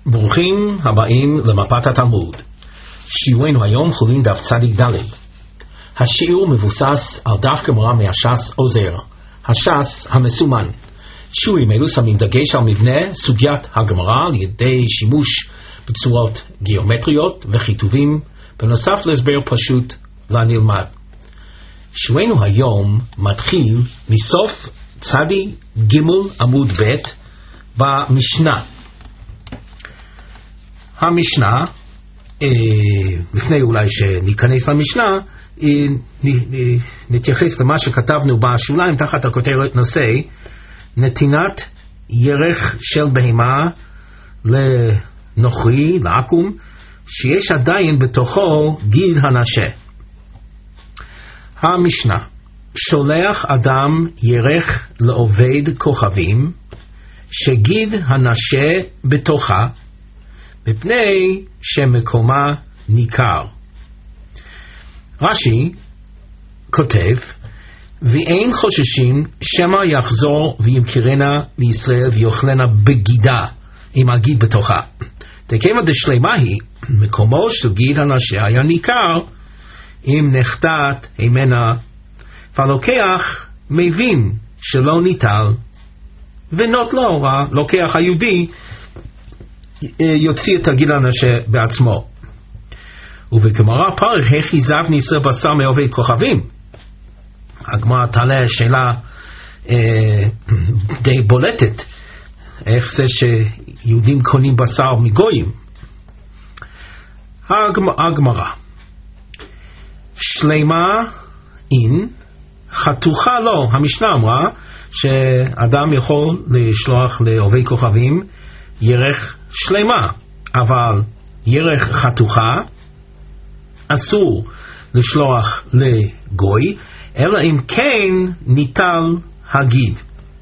ברוכים הבאים למפת התלמוד. שיעורנו היום חולין דף צדיק ד'. השיעור מבוסס על דף גמרא מהש"ס עוזר, הש"ס המסומן. שיעורים אלו שמים דגש על מבנה סוגיית הגמרא על ידי שימוש בצורות גיאומטריות וכיתובים, בנוסף להסבר פשוט לנלמד. שיעורנו היום מתחיל מסוף צדיק ג' עמוד ב' במשנה. המשנה, לפני אולי שניכנס למשנה, נתייחס למה שכתבנו בשוליים תחת הכותרת נושא נתינת ירך של בהמה לנוכרי, לעקום, שיש עדיין בתוכו גיד הנשה. המשנה, שולח אדם ירך לעובד כוכבים שגיד הנשה בתוכה מפני שמקומה ניכר. רש"י כותב, ואין חוששים שמא יחזור וימכרנה לישראל ויאכלנה בגידה עם הגיד בתוכה. דקיימא דשלמה היא, מקומו של גיד הנשה היה ניכר אם נחתת הימנה, והלוקח מבין שלא ניטל, ונוט לו, הלוקח היהודי יוציא את הגיד הנשה בעצמו. ובגמרא פרק איך יזב ניסר בשר מעובד כוכבים. הגמרא תעלה שאלה די בולטת, איך זה שיהודים קונים בשר מגויים. הגמרא שלמה אין חתוכה לא. המשנה אמרה שאדם יכול לשלוח לעובד כוכבים ירך שלמה, אבל ירך חתוכה אסור לשלוח לגוי, אלא אם כן ניטל הגיד.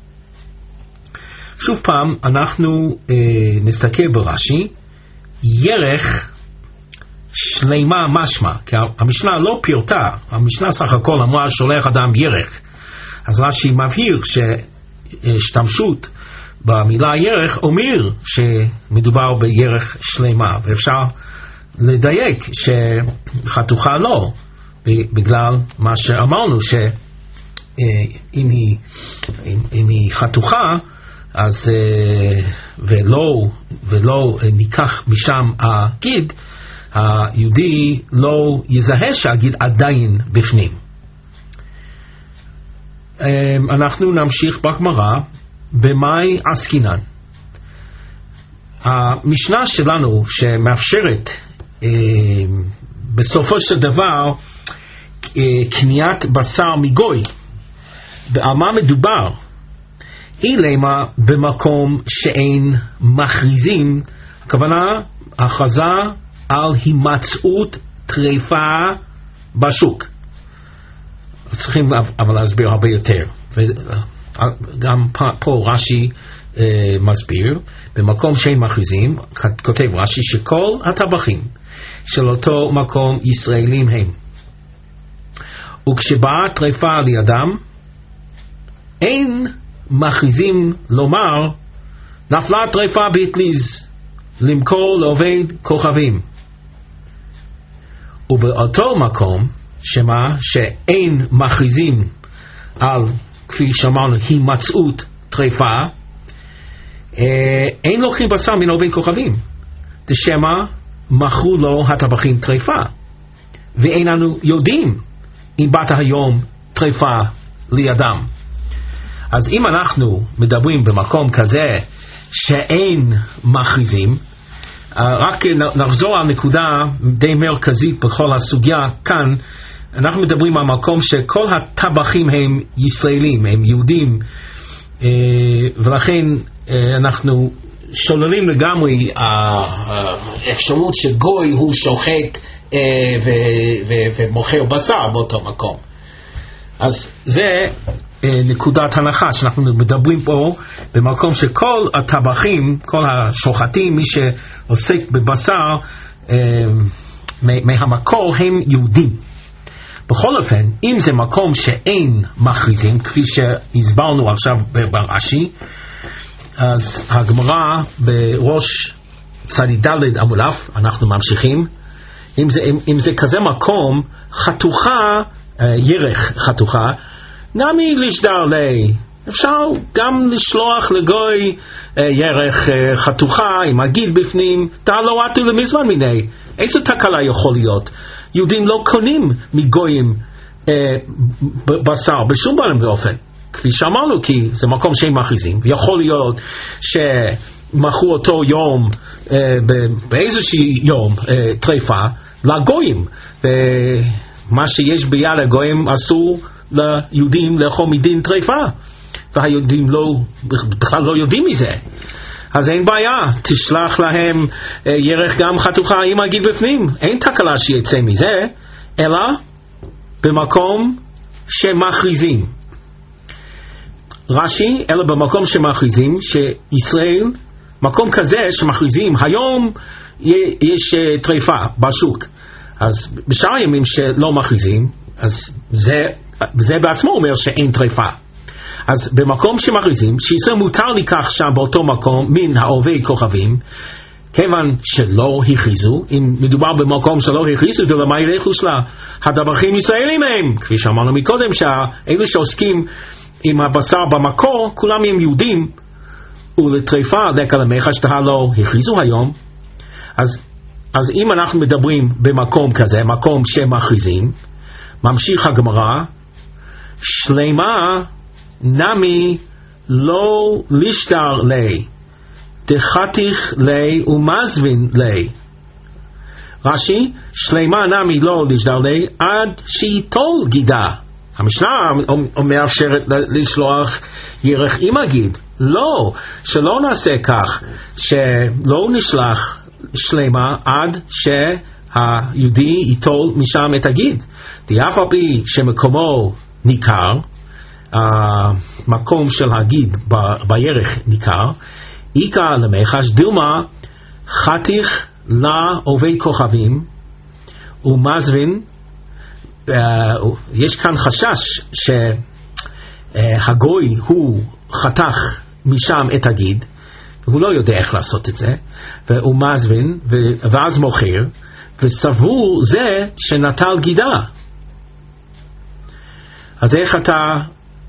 שוב פעם אנחנו נסתכל ברש"י, ירך שלמה משמע, כי המשנה לא פירטה, המשנה סך הכל אמרה שולח אדם ירך, אז רש"י מבהיר שהשתמשות במילה ירך אומר שמדובר בירך שלמה, ואפשר לדייק שחתוכה לא, בגלל מה שאמרנו שאם היא חתוכה אז ולא ניקח משם הגיד, היהודי לא יזהה שהגיד עדיין בפנים. אנחנו נמשיך בגמרא במאי עסקינן. המשנה שלנו שמאפשרת בסופו של דבר קניית בשר מגוי, על מה מדובר? היא למה במקום שאין מכריזים, הכוונה הכרזה על הימצאות טרפה בשוק. צריכים אבל להסביר הרבה יותר, וגם פה רש"י מסביר, במקום שאין מכריזים, כותב רש"י שכל הטבחים של אותו מקום ישראלים הם, וכשבאה טרפה לידם אין מכריזים לומר נפלה טרפה באטליז למכור לעובד כוכבים. ובאותו מקום שמה שאין מכריזים על, כפי שאמרנו, הימצאות טרפה, אין לוקחים בשר מן עובד כוכבים, דשמא מכרו לו הטבחים טרפה, ואין לנו יודעים אם באת היום טרפה לידם. אז אם אנחנו מדברים במקום כזה שאין מכריזים, רק נחזור על נקודה די מרכזית בכל הסוגיה כאן, אנחנו מדברים על מקום שכל הטבחים הם ישראלים, הם יהודים, ולכן אנחנו שוללים לגמרי האפשרות שגוי הוא שוחט ומוכר בשר באותו מקום. אז זה נקודת הנחה שאנחנו מדברים פה במקום שכל הטבחים, כל השוחטים, מי שעוסק בבשר מהמקור הם יהודים. בכל אופן, אם זה מקום שאין מכריזים, כפי שהסברנו עכשיו ברש"י, אז הגמרא בראש צדיק ד' עמוד א', אנחנו ממשיכים. אם זה כזה מקום, חתוכה, ירך חתוכה, נמי לשדר לי. אפשר גם לשלוח לגוי ירך חתוכה עם הגיד בפנים, לא עטו למזמן מיני. איזו תקלה יכול להיות? יהודים לא קונים מגויים בשר בשום בלם ואופן. כפי שאמרנו, כי זה מקום שהם מכריזים, ויכול להיות שמכרו אותו יום, באיזשהו יום טריפה, לגויים, ומה שיש ביד הגויים אסור ליהודים לאכול מדין טריפה, והיהודים בכלל לא יודעים מזה. אז אין בעיה, תשלח להם ירך גם חתוכה עם הגיד בפנים, אין תקלה שיצא מזה, אלא במקום שמכריזים. רש"י, אלא במקום שמכריזים, שישראל, מקום כזה שמכריזים, היום יש טריפה בשוק, אז בשאר הימים שלא מכריזים, אז זה בעצמו אומר שאין טריפה. אז במקום שמכריזים, שישראל מותר לקח שם באותו מקום מן העובי כוכבים, כיוון שלא הכריזו, אם מדובר במקום שלא הכריזו, דלמה ילכו שלה, הדברכים ישראלים הם, כפי שאמרנו מקודם, שאלה שעוסקים עם הבשר במקור, כולם הם יהודים, ולטריפה לקה למך שתה לא הכריזו היום. אז אם אנחנו מדברים במקום כזה, מקום שמכריזים, ממשיך הגמרא, שלמה נמי לא לשדר לי, דחתיך לי ומזבין לי. רש"י, שלמה נמי לא לשדר לי עד שיטול גידה. המשנה מאפשרת לשלוח ירך עם הגיד. לא, שלא נעשה כך, שלא נשלח שלמה עד שהיהודי ייטול משם את הגיד. אף על פי שמקומו ניכר, המקום של הגיד בירך ניכר, איקה למחש דילמה חתיך לעובי כוכבים ומזבין. יש כאן חשש שהגוי הוא חתך משם את הגיד, והוא לא יודע איך לעשות את זה, והוא מזבין ואז מוכר, וסבור זה שנטל גידה. אז איך אתה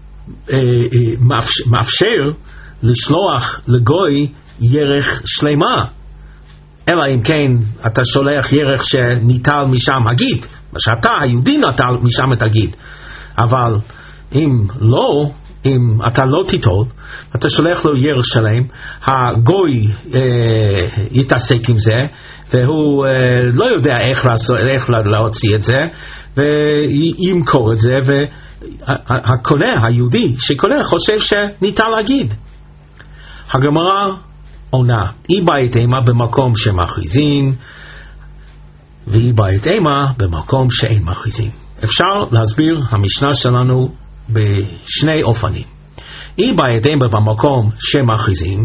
מאפשר לשלוח לגוי ירך שלמה? אלא אם כן אתה שולח ירך שניטל משם הגיד, שאתה היהודי נטל משם את הגיד. אבל אם לא, אם אתה לא תיטול, אתה שולח לו ירך שלם, הגוי יתעסק עם זה, והוא לא יודע איך להוציא את זה, וימכור את זה, והקונה, היהודי שקונה, חושב שניטל להגיד. הגמרא עונה, אי בית אימה במקום שמכריזים, ואי בית אימה במקום שאין מכריזים. אפשר להסביר המשנה שלנו בשני אופנים. אי בית אימה במקום שמכריזים,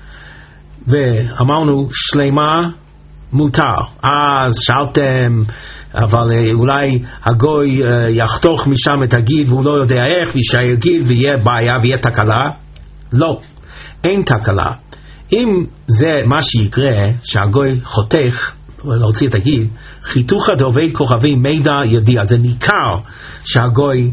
ואמרנו שלמה מותר. אז שאלתם, אבל אולי הגוי יחתוך משם את הגיד והוא לא יודע איך, ויגיד ויהיה בעיה ויהיה תקלה. לא, אין תקלה. אם זה מה שיקרה, שהגוי חותך להוציא את הגיד, חיתוך דעובי כוכבים מידע ידיע, זה ניכר שהגוי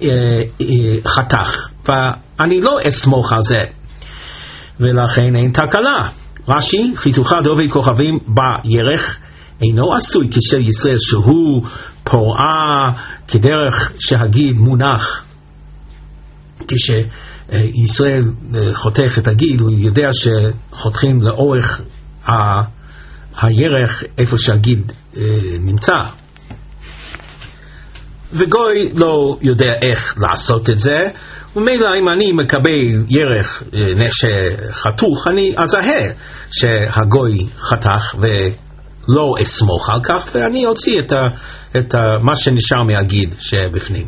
חתך, ואני לא אסמוך על זה, ולכן אין תקלה. רש"י, חיתוכה דעובי כוכבים בירך אינו עשוי כשל ישראל שהוא פורעה כדרך שהגיד מונח. כשישראל חותך את הגיד, הוא יודע שחותכים לאורך הירך איפה שהגיד נמצא, וגוי לא יודע איך לעשות את זה. ומילא אם אני מקבל ירך שחתוך, אני אזהה שהגוי חתך ולא אסמוך על כך, ואני אוציא את מה שנשאר מהגיד שבפנים.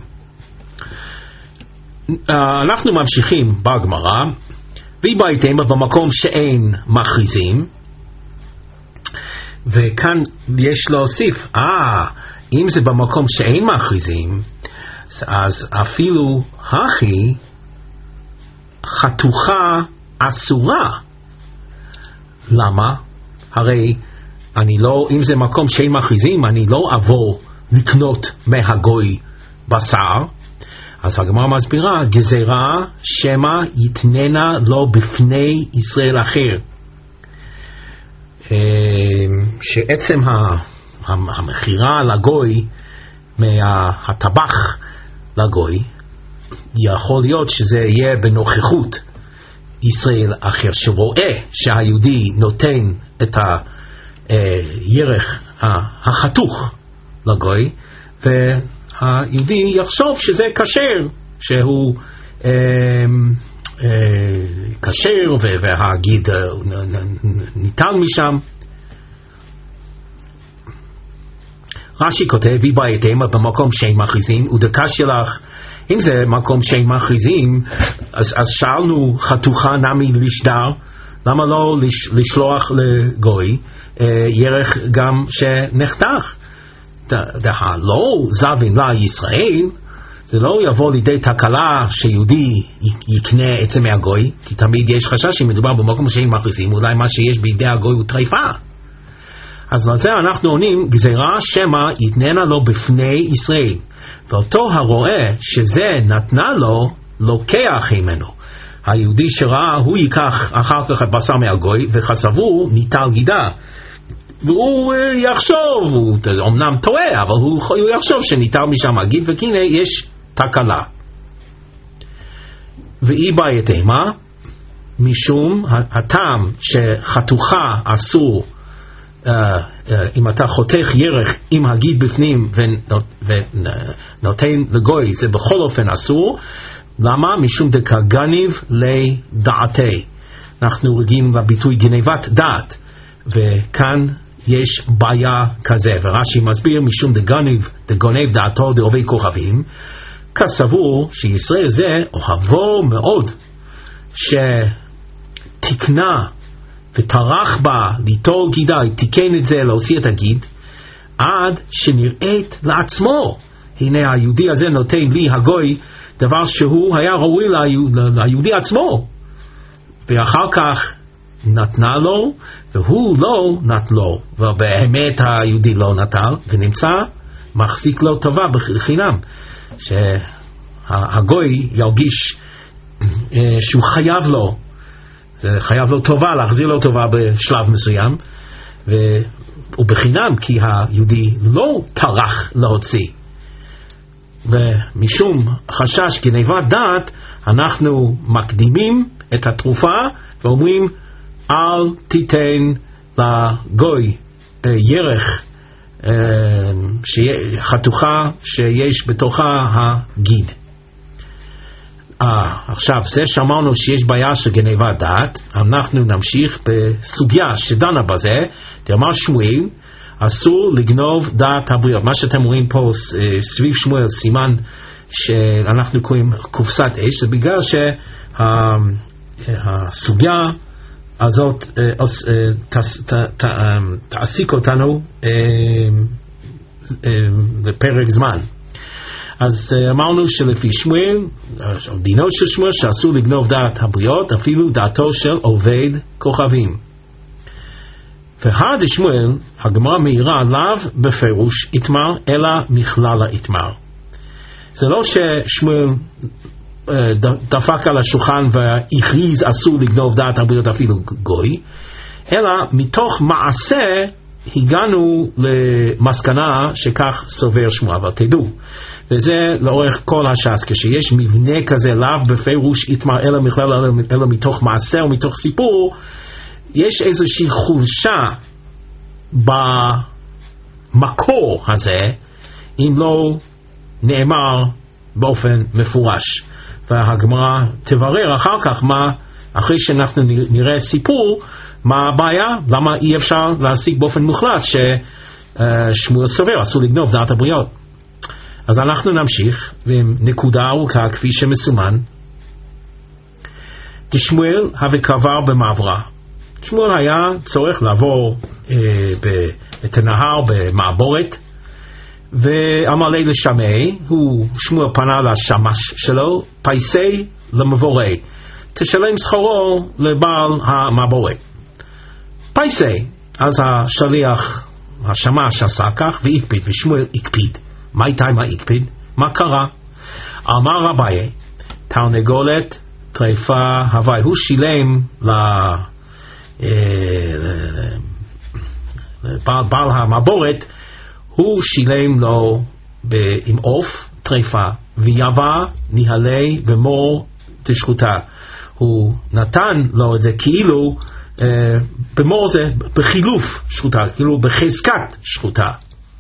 אנחנו ממשיכים בגמרא, והבאתם במקום שאין מכריזים, וכאן יש להוסיף, אם זה במקום שאין מכריזים, אז אפילו הכי חתוכה אסורה. למה? הרי אני לא, אם זה מקום שאין מכריזים, אני לא אבוא לקנות מהגוי בשר. אז הגמרא מסבירה, גזירה שמא יתננה לו בפני ישראל אחר. שעצם המחירה לגוי מהטבח לגוי, יכול להיות שזה יהיה בנוכחות ישראל אחר, שרואה שהיהודי נותן את הירך החתוך לגוי, והיהודי יחשוב שזה כשר, שהוא כשר והגיד ניתן משם. רש"י כותב, ויבאתם במקום שאין מכריזים, ודקש לך, אם זה מקום שאין מכריזים, אז שאלנו חתוכה נמי לשדר, למה לא לשלוח לגוי ירך גם שנחתך? לא זבין לה ישראל, זה לא יבוא לידי תקלה שיהודי יקנה עצם מהגוי, כי תמיד יש חשש שמדובר במקום שאין מכריזים, אולי מה שיש בידי הגוי הוא טריפה. אז לזה אנחנו עונים, גזירה שמא יתננה לו בפני ישראל, ואותו הרואה שזה נתנה לו, לוקח ממנו. היהודי שראה, הוא ייקח אחר כך את בשר מהגוי, וחסבו ניטל גידה. והוא יחשוב, הוא אמנם טועה, אבל הוא יחשוב שניטל משם הגיד, וכינה יש תקלה. ואי בעייתמה, משום הטעם שחתוכה אסור, אם אתה חותך ירך עם הגיד בפנים ונותן לגוי, זה בכל אופן אסור. למה? משום דקגניב לדעתי. אנחנו רגילים לביטוי גנבת דעת, וכאן יש בעיה כזה, ורש"י מסביר, משום דגונב דעתו דעובי כוכבים, כסבור שישראל זה אוהבו מאוד, שתקנה וטרח בה ליטול גידה, תיקן את זה, להוציא את הגיד, עד שנראית לעצמו, הנה היהודי הזה נותן לי הגוי דבר שהוא היה ראוי ליהודי עצמו, ואחר כך נתנה לו והוא לא נת לו, ובאמת היהודי לא נטל, ונמצא מחזיק לו טובה בחינם, שהגוי ירגיש שהוא חייב לו, זה חייב לו טובה, להחזיר לו טובה בשלב מסוים, ובחינם, כי היהודי לא טרח להוציא. ומשום חשש גנבת דעת, אנחנו מקדימים את התרופה ואומרים, אל תיתן לגוי ירך חתוכה שיש בתוכה הגיד. עכשיו, זה שאמרנו שיש בעיה של גנבת דעת, אנחנו נמשיך בסוגיה שדנה בזה. דאמר שמואל, אסור לגנוב דעת הבריות. מה שאתם רואים פה סביב שמואל, סימן שאנחנו קוראים קופסת אש, זה בגלל שהסוגיה הזאת תעסיק אותנו לפרק זמן. אז אמרנו שלפי שמואל, דינו של שמואל, שאסור לגנוב דעת הבריות, אפילו דעתו של עובד כוכבים. והד שמואל, הגמרא מאירה עליו בפירוש איתמר, אלא מכלל האיתמר. זה לא ששמואל דפק על השולחן והכריז אסור לגנוב דעת הבריות אפילו גוי, אלא מתוך מעשה הגענו למסקנה שכך סובר שמואל. אבל תדעו, וזה לאורך כל הש"ס, כשיש מבנה כזה לאו בפירוש איתמר אלא מכלל אלא מתוך מעשה או מתוך סיפור, יש איזושהי חולשה במקור הזה אם לא נאמר באופן מפורש. והגמרא תברר אחר כך מה, אחרי שאנחנו נראה סיפור, מה הבעיה, למה אי אפשר להסיק באופן מוחלט ששמואל סובר אסור לגנוב דעת הבריות. אז אנחנו נמשיך עם נקודה ארוכה כפי שמסומן. כשמואל וקבר במעברה. שמואל היה צורך לעבור את הנהר במעבורת, ואמר לי לשמי, שמואל פנה לשמש שלו, פייסי למבורי, תשלם שכרו לבעל המעבורת. פייסי, אז השליח, השמש עשה כך והקפיד, ושמואל הקפיד. מה הייתה מה הקפיד? מה קרה? אמר אביי, תרנגולת טרפה הווי. הוא שילם לבעל המעבורת, הוא שילם לו עם עוף טרפה, ויבא נהלי ומור תשחוטה. הוא נתן לו את זה כאילו במור זה בחילוף שחוטה, כאילו בחזקת שחוטה.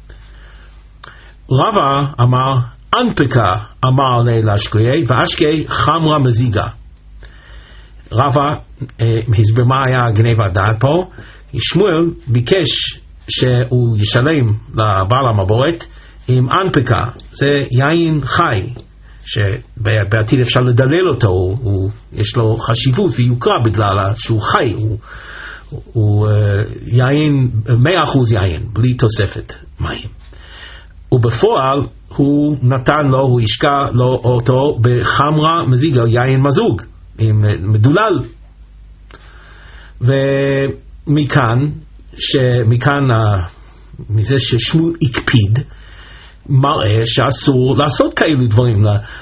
רבא אמר אנפקה אמר לאשקויי, ואשקי חמרה מזיגה. רבא הסביר מה היה גנבת דעת פה. שמואל ביקש שהוא ישלם לבעל המעבורת עם אנפקה, זה יין חי שבעתיד אפשר לדלל אותו, יש לו חשיבות ויוקרה בגלל שהוא חי, הוא יין 100% יין בלי תוספת מים. ובפועל הוא נתן לו, הוא השקע לו אותו בחמרה מזיגה, יין מזוג מדולל. ומכאן מזה ששמואל הקפיד, מראה שאסור לעשות כאלו דברים,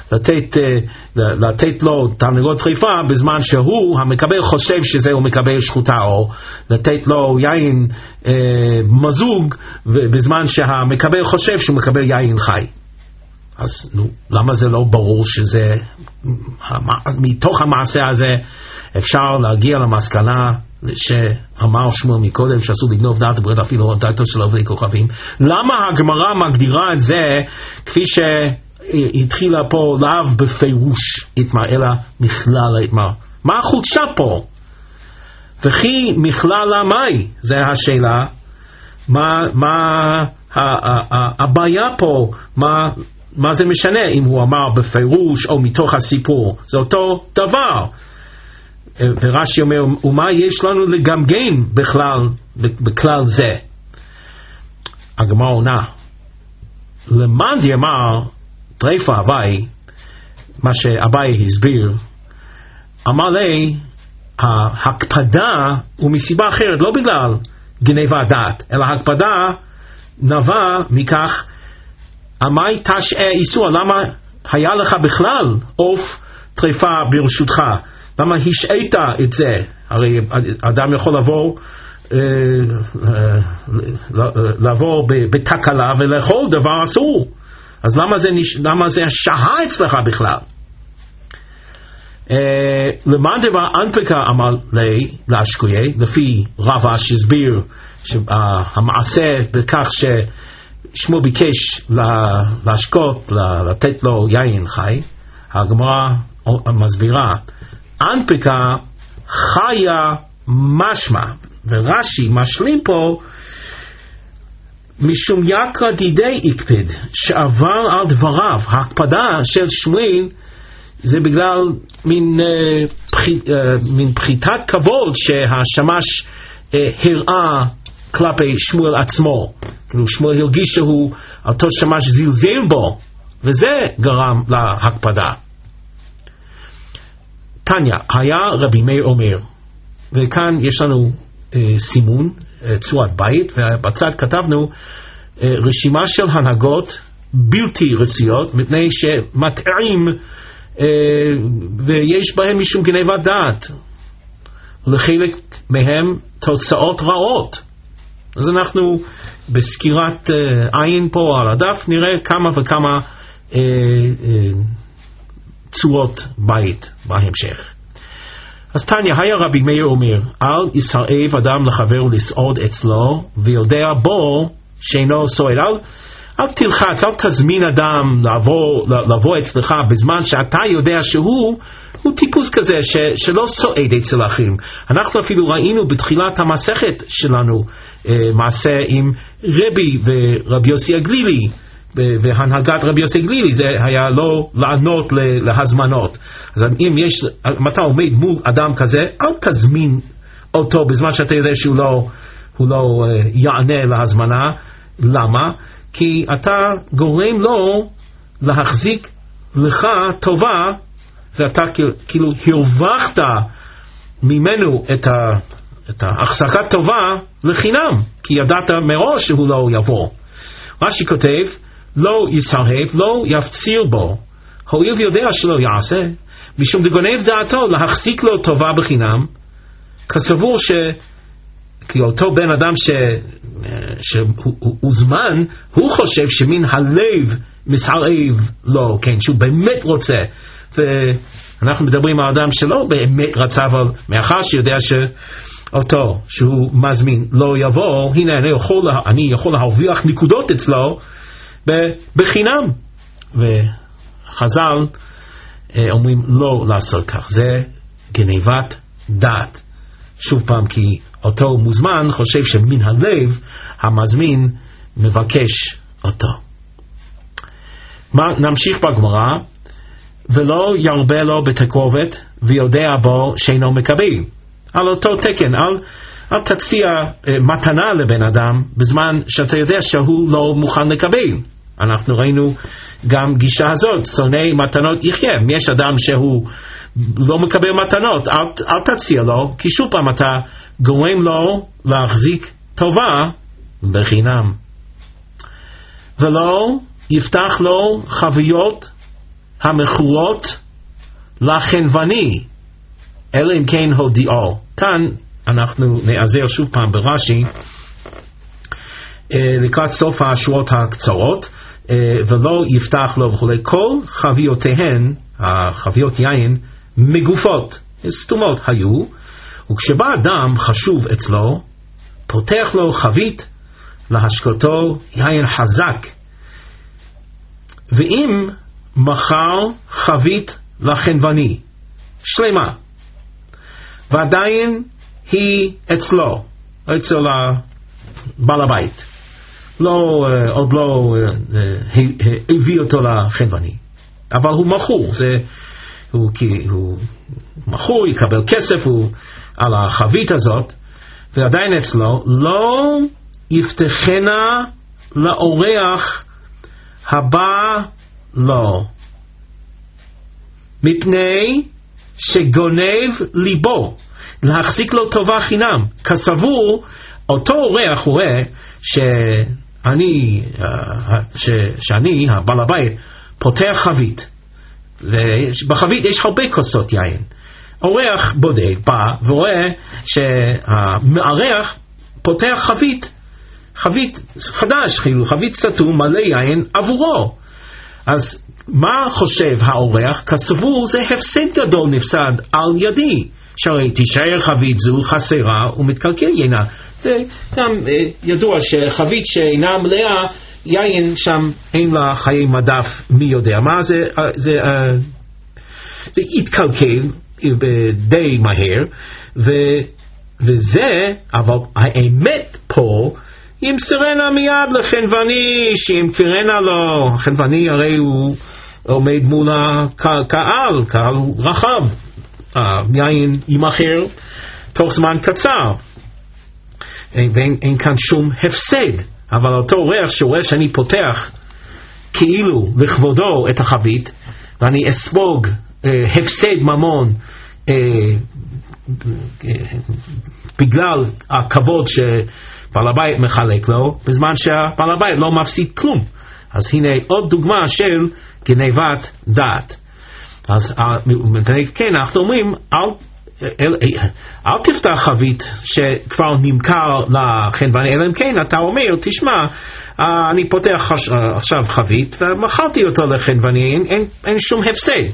לתת לו תרנגולת טרפה בזמן שהוא המקבל חושב שזה הוא מקבל שחוטה, או לתת לו יין מזוג בזמן שהמקבל חושב שהוא מקבל יין חי. אז למה זה לא ברור שזה מתוך המעשה הזה אפשר להגיע למסקנה שאמר שמואל מקודם שאסור לגנוב דעת הברית אפילו דעתו של עובדי כוכבים? למה הגמרא מגדירה את זה כפי שהתחילה פה לאו בפירוש התמר אלא מכלל התמר? מה החולשה פה? וכי מכלל המאי? זה השאלה. מה הבעיה פה? מה זה משנה אם הוא אמר בפירוש או מתוך הסיפור? זה אותו דבר. ורש"י אומר, ומה יש לנו לגמגם בכלל זה? הגמרא עונה, למאן דאמר טרפה הווי, מה שאביי הסביר, אמר לי, ההקפדה הוא מסיבה אחרת, לא בגלל גנבת דעת, אלא ההקפדה נבע מכך, אמי תשעה איסור, למה היה לך בכלל עוף טרפה ברשותך? למה השעית את זה? הרי אדם יכול לעבור בתקלה ולאכול דבר אסור. אז למה זה שעה אצלך בכלל? למאן דבר אנפקה אמר לאשקויי, לפי רבא שהסביר המעשה בכך ששמו ביקש להשקות, לתת לו יין חי. הגמרא מסבירה, אנפקה חיה משמע, ורש"י משלים פה משום יקרא דידי הקפד, שעבר על דבריו. ההקפדה של שמואל זה בגלל מין פחיתת כבוד שהשמש הראה כלפי שמואל עצמו. כאילו שמואל הרגיש שהוא אותו שמש זלזל בו, וזה גרם להקפדה. תניא, היה רבי מאיר אומר, וכאן יש לנו סימון, צורת בית, ובצד כתבנו רשימה של הנהגות בלתי רצויות, מפני שמטעים ויש בהם משום גנבת דעת, לחלק מהם תוצאות רעות. אז אנחנו בסקירת עין פה על הדף נראה כמה וכמה צורות בית בהמשך. אז תניא, היה רבי מאיר אומר, אל יסרב אדם לחבר לסעוד אצלו ויודע בו שאינו סועד. אל תלחץ, אל תזמין אדם לבוא אצלך בזמן שאתה יודע שהוא טיפוס כזה שלא סועד אצל אחרים. אנחנו אפילו ראינו בתחילת המסכת שלנו מעשה עם רבי ורבי יוסי הגלילי, והנהגת רבי יוסי הגלילי זה היה לא לענות להזמנות. אז אם אתה עומד מול אדם כזה, אל תזמין אותו בזמן שאתה יודע שהוא לא יענה להזמנה. למה? כי אתה גורם לו להחזיק לך טובה, ואתה כאילו הרווחת ממנו את ההחזקה טובה לחינם, כי ידעת מראש שהוא לא יבוא. רש"י כותב, לא יסרב, לא יפציר בו, הואיל ויודע שלא יעשה, משום דגונב דעתו להחזיק לו טובה בחינם, כסבור כי אותו בן אדם שהוא זמן, הוא חושב שמן הלב מסערב לו, כן, שהוא באמת רוצה. ואנחנו מדברים על אדם שלא באמת רצה, אבל מאחר שיודע שאותו שהוא מזמין לא יבוא, הנה אני יכול להרוויח נקודות אצלו בחינם. וחז"ל אומרים לא לעשות כך, זה גניבת דעת. שוב פעם, כי אותו מוזמן חושב שמן הלב המזמין מבקש אותו. נמשיך בגמרא, ולא ירבה לו בתקרובת ויודע בו שאינו מקבל. על אותו תקן, אל תציע מתנה לבן אדם בזמן שאתה יודע שהוא לא מוכן לקבל. אנחנו ראינו גם גישה הזאת, שונא מתנות יחיה. אם יש אדם שהוא לא מקבל מתנות, אל תציע לו, כי שוב פעם אתה גורם לו להחזיק טובה בחינם. ולא יפתח לו חביות המכורות לחנווני, אלא אם כן הודיעו. כאן אנחנו נעזר שוב פעם ברש"י לקראת סוף השורות הקצרות, ולא יפתח לו וכו'. כל חביותיהן, החביות יין, מגופות, סתומות היו, וכשבא אדם חשוב אצלו, פותח לו חבית להשקותו יין חזק. ואם מחר חבית לחנווני שלמה, ועדיין היא אצלו, אצל בעל הבית, עוד לא הביא אותו לחנווני, אבל הוא מכור, הוא מכור, יקבל כסף על החבית הזאת, ועדיין אצלו, לא יפתחנה לאורח הבא לו, מפני שגונב ליבו, להחזיק לו טובה חינם. כסבור, אותו אורח רואה שאני הבעל הבית, פותח חבית, ובחבית יש הרבה כוסות יין. אורח בודק, בא ורואה שהמארח פותח חבית חדש, חבית סתום מלא יין עבורו. אז מה חושב האורח? כסבור, זה הפסד גדול נפסד על ידי, שהרי תישאר חבית זו חסרה ומתקלקל יינה. זה גם ידוע שחבית שאינה מלאה, יין שם אין לה חיי מדף מי יודע מה, זה יתקלקל די מהר, וזה, אבל האמת פה, ימסרנה מיד לחנווני, שימכרנה לו. החנווני הרי הוא עומד מול הקהל, קהל רחב, היין יימכר תוך זמן קצר, ואין כאן שום הפסד. אבל אותו אורח שרואה שאני פותח כאילו לכבודו את החבית, ואני אספוג הפסד ממון בגלל הכבוד שבעל הבית מחלק לו, בזמן שהבעל הבית לא מפסיד כלום. אז הנה עוד דוגמה של גניבת דעת. אז כן, אנחנו אומרים, אל תפתח חבית שכבר נמכר לחנווני, אלא אם כן אתה אומר, תשמע, אני פותח עכשיו חבית ומכרתי אותו לחנווני, אין שום הפסד.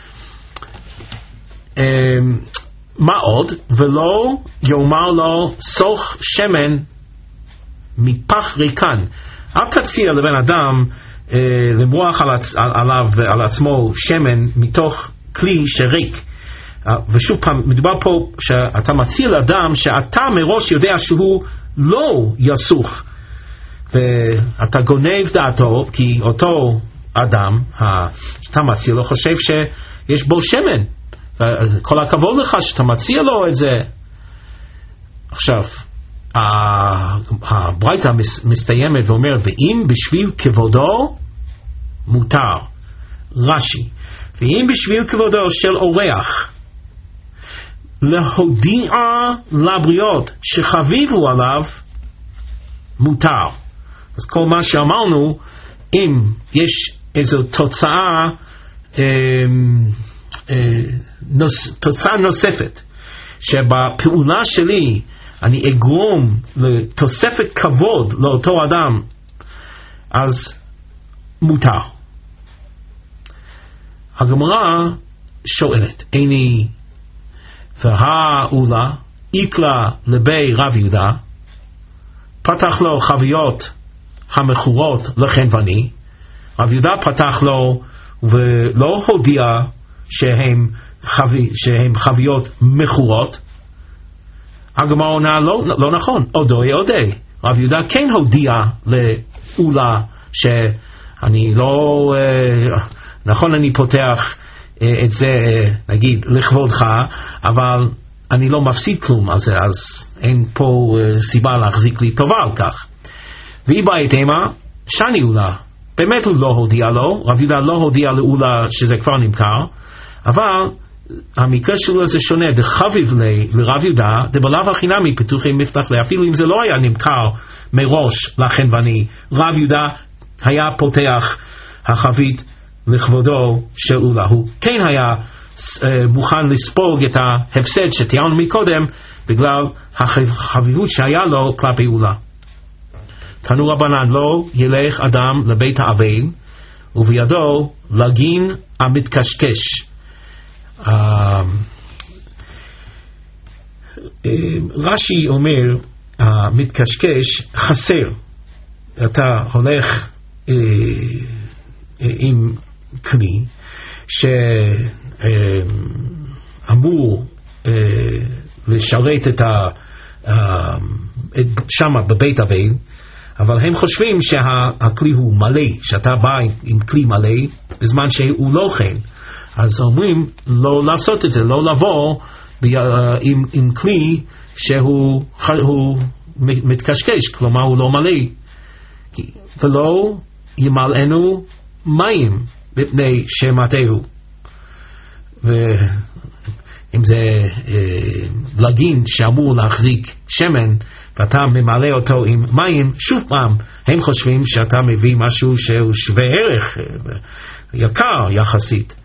מה עוד? ולא יאמר לו סוך שמן מפח ריקן. אל תציע לבן אדם למרוח עליו ועל עצמו שמן מתוך כלי שריק. ושוב פעם, מדובר פה שאתה מציע לאדם שאתה מראש יודע שהוא לא יסוך, ואתה גונב דעתו, כי אותו אדם שאתה מציע לו חושב שיש בו שמן. כל הכבוד לך שאתה מציע לו את זה. עכשיו, הברייתא מסתיימת ואומרת, ואם בשביל כבודו מותר. רש"י, ואם בשביל כבודו של אורח להודיע לבריות שחביבו עליו מותר. אז כל מה שאמרנו, אם יש איזו תוצאה תוצאה נוספת שבפעולה שלי אני אגרום לתוספת כבוד לאותו אדם, אז מותר. הגמרא שואלת, איני והאולה איקלה לבי רב יהודה, פתח לו חביות המכורות לחנווני. רב יהודה פתח לו ולא הודיע שהם חביות מכורות. הגמרא עונה לא נכון, אודוי. רב יהודה כן הודיע לאולה שאני לא, נכון, אני פותח את זה נגיד לכבודך, אבל אני לא מפסיד כלום על זה, אז אין פה סיבה להחזיק לי טובה על כך. והיא באה איתמה, שני אולה, באמת הוא לא הודיע לו, רב יהודה לא הודיע לאולה שזה כבר נמכר, אבל המקרה שלו זה שונה, דחביב לרב יהודה, דבלאו החינמי פתוחי מפתח לי, אפילו אם זה לא היה נמכר מראש לחנווני, רב יהודה היה פותח החבית לכבודו של אולה. הוא כן היה מוכן לספוג את ההפסד שתיארנו מקודם, בגלל החביבות שהיה לו כלפי אולה. תנו רבנן, לא ילך אדם לבית האבל ובידו לגין המתקשקש. רש"י אומר, המתקשקש חסר. אתה הולך עם כלי שאמור לשרת את שמה בבית אבל, אבל הם חושבים שהכלי הוא מלא, שאתה בא עם כלי מלא בזמן שהוא לא כן. אז אומרים לא לעשות את זה, לא לבוא עם כלי שהוא מתקשקש, כלומר הוא לא מלא, ולא ימלאנו מים מפני שמטהו. ואם זה לגין שאמור להחזיק שמן ואתה ממלא אותו עם מים, שוב פעם הם חושבים שאתה מביא משהו שהוא שווה ערך, יקר יחסית.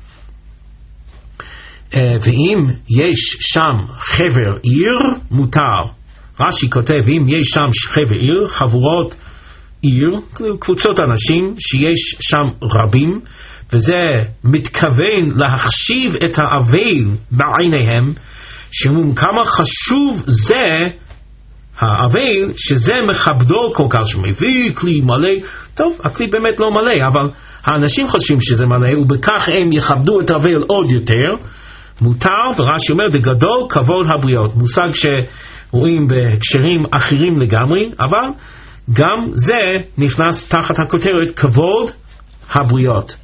ואם יש שם חבר עיר, מותר. רש"י כותב, אם יש שם חבר עיר, חבורות עיר, קבוצות אנשים שיש שם רבים, וזה מתכוון להחשיב את האבל בעיניהם, שאומרים כמה חשוב זה האבל, שזה מכבדו כל כך, שמביא כלי מלא. טוב, הכלי באמת לא מלא, אבל האנשים חושבים שזה מלא, ובכך הם יכבדו את האבל עוד יותר. מותר, ורש"י אומר, בגדול כבוד הבריות, מושג שרואים בהקשרים אחרים לגמרי, אבל גם זה נכנס תחת הכותרת כבוד הבריות.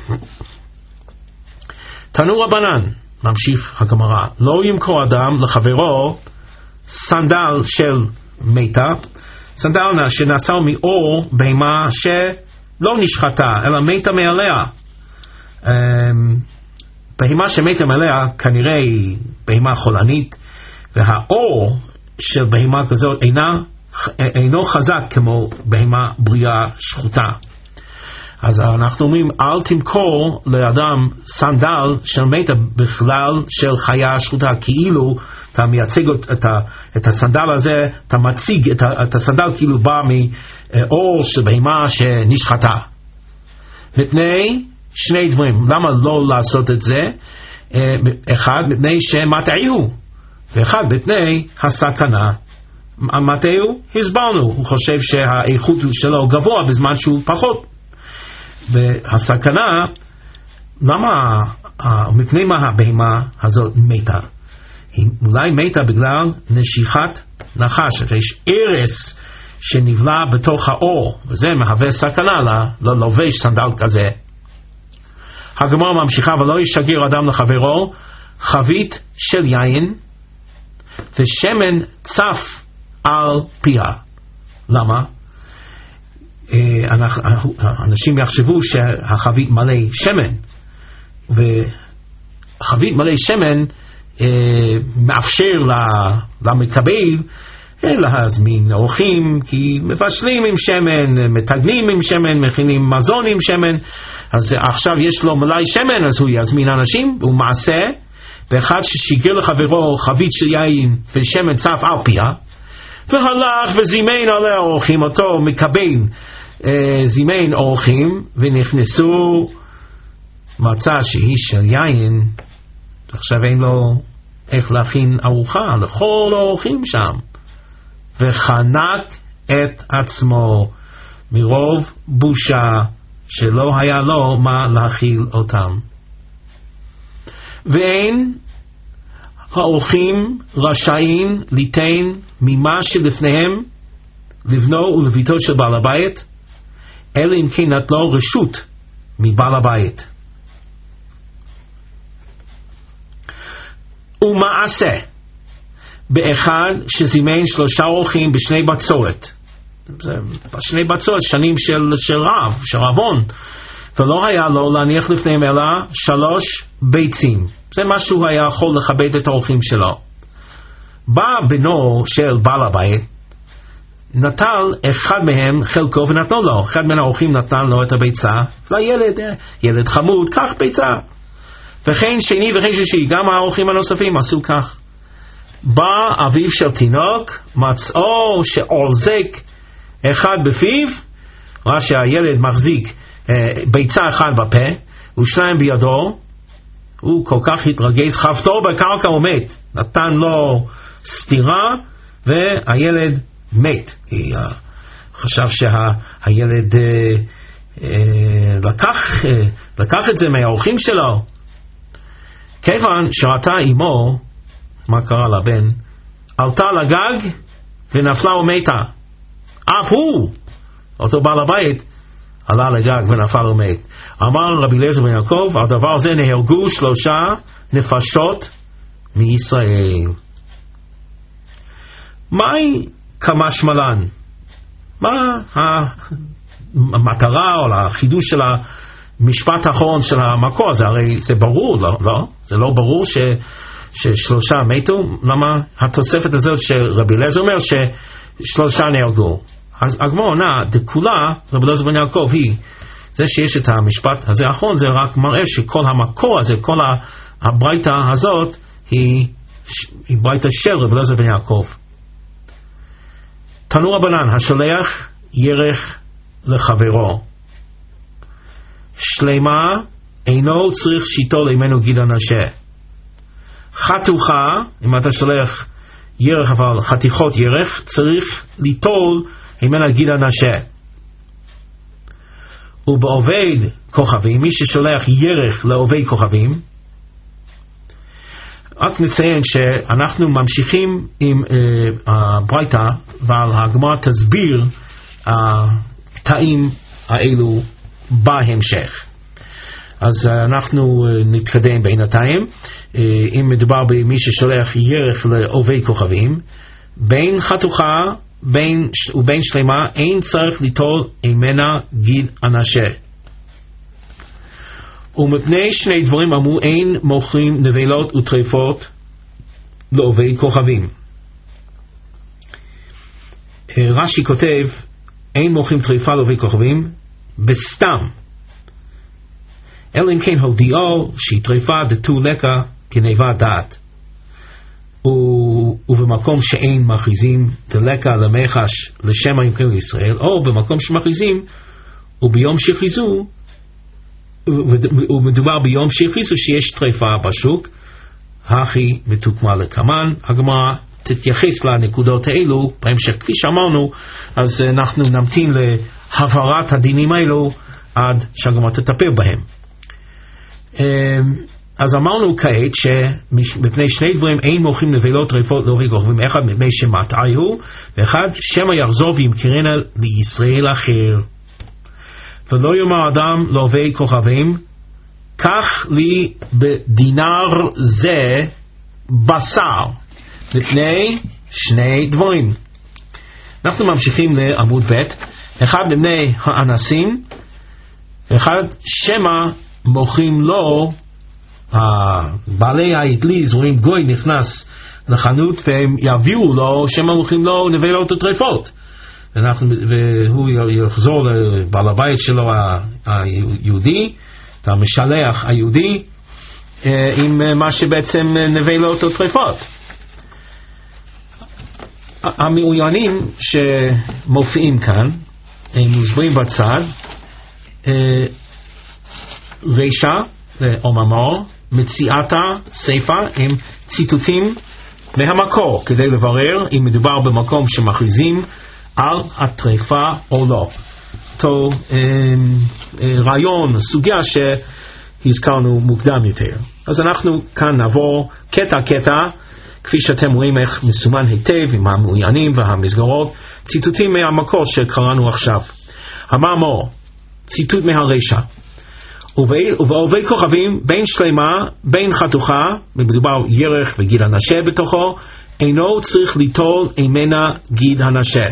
תנו רבנן, ממשיך הגמרא, לא ימכור אדם לחברו סנדל של מתה, סנדל שנעשה מאור בהמה שלא נשחטה אלא מתה מעליה. בהמה שמתה מעליה כנראה היא בהמה חולנית, והאור של בהמה כזאת אינו חזק כמו בהמה בריאה שחוטה. אז אנחנו אומרים, אל תמכור לאדם סנדל של מתה בכלל של חיה שחוטה, כאילו אתה מייצג את הסנדל הזה, אתה מציג את הסנדל כאילו בא מאור של בהמה שנשחטה. מפני שני דברים, למה לא לעשות את זה? אחד, מפני שמטעיהו, ואחד, מפני הסכנה. מטעיהו, הסברנו, הוא חושב שהאיכות שלו גבוה בזמן שהוא פחות. והסכנה, למה, מפני מה הבהמה הזאת מתה? היא אולי מתה בגלל נשיכת נחש, יש ערס שנבלע בתוך האור, וזה מהווה סכנה ללובש סנדל כזה. הגמרא ממשיכה, ולא ישגר אדם לחברו חבית של יין ושמן צף על פיה. למה? אנשים יחשבו שהחבית מלא שמן, וחבית מלא שמן מאפשר למקבל להזמין אורחים, כי מבשלים עם שמן, מתגנים עם שמן, מכינים מזון עם שמן. אז עכשיו יש לו מלאי שמן, אז הוא יזמין אנשים. הוא מעשה באחד ששיגר לחברו חבית של יין ושמן צף על פיה, והלך וזימן עליה אורחים. אותו מקבל זימן אורחים ונכנסו, מצא שהיא של יין, עכשיו אין לו איך להכין ארוחה לכל האורחים שם, וחנק את עצמו מרוב בושה שלא היה לו מה להכיל אותם. ואין האורחים רשאים ליתן ממה שלפניהם לבנו ולביתו של בעל הבית, אלא אם כן נטלו רשות מבעל הבית. ומעשה באחד שזימן 3 אורחים בשני בצורת, בשני בצורת שנים של רעב, של רעבון, ולא היה לו להניח לפניהם אלא 3 ביצים. זה מה שהוא היה יכול לכבד את האורחים שלו. בא בנו של בעל הבית, נטל אחד מהם חלקו ונתנו לו. אחד מן האורחים נתן לו את הביצה לילד, ילד חמוד, קח ביצה. וכן שני וכן שלישי, גם האורחים הנוספים עשו כך. בא אביו של תינוק, מצאו שעוזק אחד בפיו, ראה שהילד מחזיק ביצה אחד בפה ושניים בידו, הוא כל כך התרגז, חבטו בקרקע ומת, נתן לו סתירה והילד מת. חשב שהילד לקח את זה מהאורחים שלו. כיוון שראתה אמו, מה קרה לבן? עלתה לגג ונפלה ומתה. אף הוא, אותו בעל הבית, עלה לגג ונפל ומת. אמר רבי אליעזר בן יעקב, על דבר זה נהרגו 3 נפשות מישראל. מהי כמשמלן? מה המטרה או החידוש של המשפט האחרון של המקור הזה? הרי זה ברור, לא? זה לא ברור ש3 מתו? למה התוספת הזאת שרבי אליעזר אומר ש3 נהרגו? הגמרא עונה, דכולה רבי אליעזר בן יעקב היא, זה שיש את המשפט הזה האחרון, זה רק מראה שכל המקור הזה, כל הברייתא הזאת היא ברייתא של רבי אליעזר בן יעקב. תנו רבנן, השולח ירך לחברו, שלמה אינו צריך שיטול ממנו גיד הנשה. חתוכה, אם אתה שולח ירך אבל חתיכות ירך, צריך ליטול ממנה גיד הנשה. ובעובד כוכבים, מי ששולח ירך לעובד כוכבים, רק נציין שאנחנו ממשיכים עם הברייתא, ועל הגמרא תסביר הקטעים האלו בהמשך. אז אנחנו נתקדם בינתיים. אם מדובר במי ששולח ירך לעובד כוכבים, בין חתוכה ובין שלמה אין צריך ליטול ממנה גיד הנשה. ומפני 2 דברים אמרו אין מוכרים נבלות וטרפות לעובד כוכבים. רש"י כותב אין מוכרים טרפה לעובד כוכבים בסתם, אלא אם כן הודיעו שהיא טרפה דתו לקה כנאבה דעת, ובמקום שאין מכריזים דלקה למחש לשם הימכר לישראל, או במקום שמכריזים וביום שהכריזו, ומדובר ביום שהכריזו שיש טרפה בשוק, הכי מתוקמה לקמן. הגמרא תתייחס לנקודות האלו בהמשך. כפי שאמרנו, אז אנחנו נמתין להבהרת הדינים האלו עד שהגמרא תטפל בהם. אז אמרנו כעת שמפני 2 דברים אין מוכרים נבלות טרפות לעובד כוכבים, אחד מפני שמטעי הוא, ואחד שמא יחזור וימכרנה לישראל אחר. ולא יאמר אדם לעובד כוכבים, קח לי בדינר זה בשר, לפני 2 דברים. אנחנו ממשיכים לעמוד ב'. אחד מפני האנסים, ואחד שמא מוכרים לו בעלי האטליז רואים גוי נכנס לחנות והם יביאו לו שהם הולכים לו נבלות וטרפות, והוא יחזור לבעל הבית שלו היהודי, את המשלח היהודי, עם מה שבעצם נבלות וטרפות. המעוינים שמופיעים כאן הם מוסברים בצד, רישה או מאמר, מציאתה, סיפה, הם ציטוטים מהמקור כדי לברר אם מדובר במקום שמכריזים על הטרפה או לא. אותו רעיון, סוגיה שהזכרנו מוקדם יותר. אז אנחנו כאן נעבור קטע קטע, כפי שאתם רואים איך מסומן היטב עם המעוינים והמסגרות, ציטוטים מהמקור שקראנו עכשיו. המאמר, ציטוט מהרישה. ובעובי כוכבים בין שלמה בין חתוכה, מדובר ירח וגיד הנשה בתוכו, אינו צריך ליטול ממנה גיד הנשה.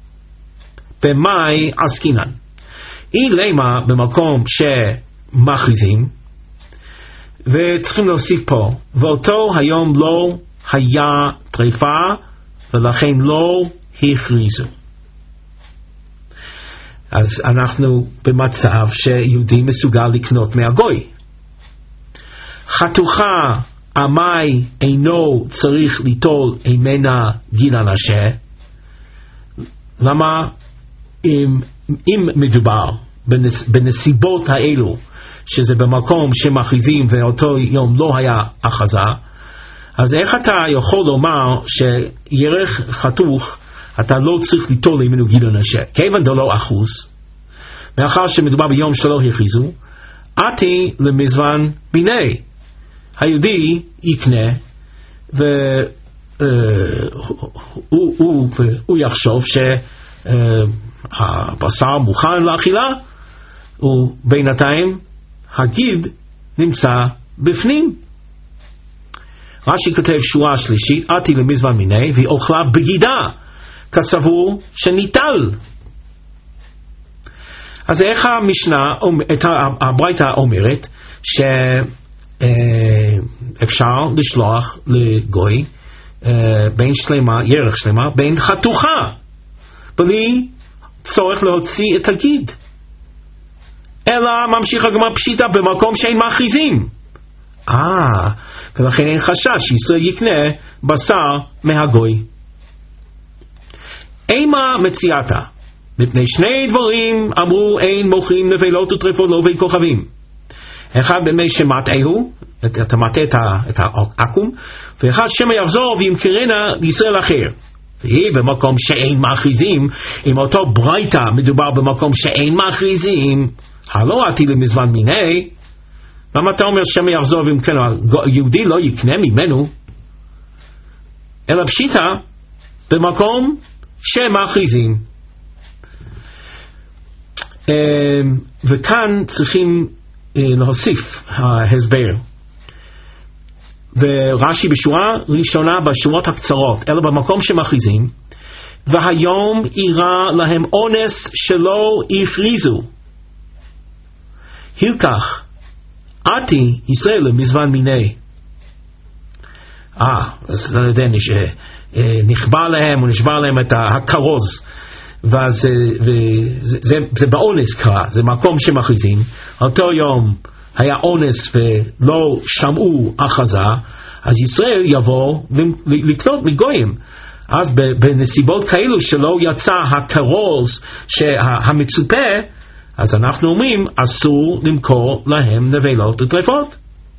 במאי עסקינן? אי למה במקום שמכריזים, וצריכים להוסיף פה, ואותו היום לא היה טרפה ולכן לא הכריזו. אז אנחנו במצב שיהודי מסוגל לקנות מהגוי. חתוכה עמי אינו צריך ליטול ממנה גיד הנשה. למה? אם מדובר בנסיבות האלו, שזה במקום שמכריזים ואותו יום לא היה הכרזה, אז איך אתה יכול לומר שירח חתוך אתה לא צריך ליטול ממנו גיד הנשה? כיוון דלא אחוז, מאחר שמדובר ביום שלא הכריזו, עתי למזמן מיני. היהודי יקנה והוא יחשוב שהבשר מוכן לאכילה, ובינתיים הגיד נמצא בפנים. רש"י כותב שורה שלישית, עתי למזמן מיני, והיא אוכלה בגידה כסבור שניטל. אז איך המשנה, הברייתא אומרת שאפשר לשלוח לגוי בין שלמה, ירח שלמה, בין חתוכה, בלי צורך להוציא את הגיד, אלא ממשיך הגמרא פשיטא במקום שאין מכריזים. ולכן אין חשש שישראל יקנה בשר מהגוי. אימה מציאתה? מפני שני דברים אמרו אין מוכרים נבלות וטרפות לעובי כוכבים. אחד במי שמטעהו, אתה מטע את העקום, ואחד שמא יחזור וימכרנה לישראל אחר. והיא במקום שאין מכריזים, עם אותו ברייתא מדובר במקום שאין מכריזים, הלא עתי למזמן מיני. למה אתה אומר שמא יחזור וימכרנה? יהודי לא יקנה ממנו, אלא פשיטא במקום שמכריזים. וכאן צריכים להוסיף הסבר. ורש"י בשורה ראשונה בשורות הקצרות, אלא במקום שמכריזים, והיום אירע להם אונס שלא הכריזו. הלקח עתי ישראל למזמן מיני. אז לא יודע, נכבה להם או נשבר להם את הכרוז, וזה באונס קרה, זה מקום שמכריזים. אותו יום היה אונס ולא שמעו הכרזה, אז ישראל יבוא לקנות מגויים. אז בנסיבות כאלו שלא יצא הכרוז המצופה, אז אנחנו אומרים אסור למכור להם נבלות וטרפות.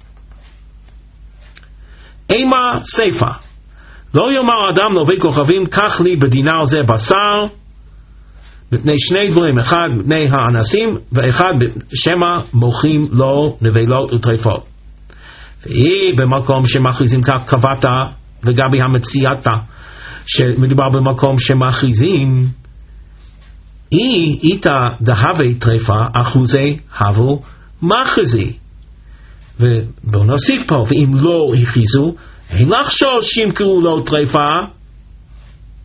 אימה סיפה, לא יאמר אדם לעובי כוכבים קח לי בדינר זה בשר, מפני שני דברים, אחד מפני האנסים ואחד שמא מוכרים לו נבלות וטרפות. והיא במקום שמכריזים כך קבעת לגבי המציאתה, שמדובר במקום שמכריזים, היא איתה דהווה טרפה אחוזי הבו מכריזי. ובואו נוסיף פה, ואם לא הכריזו אין לחשוש שימכרו לו טרפה,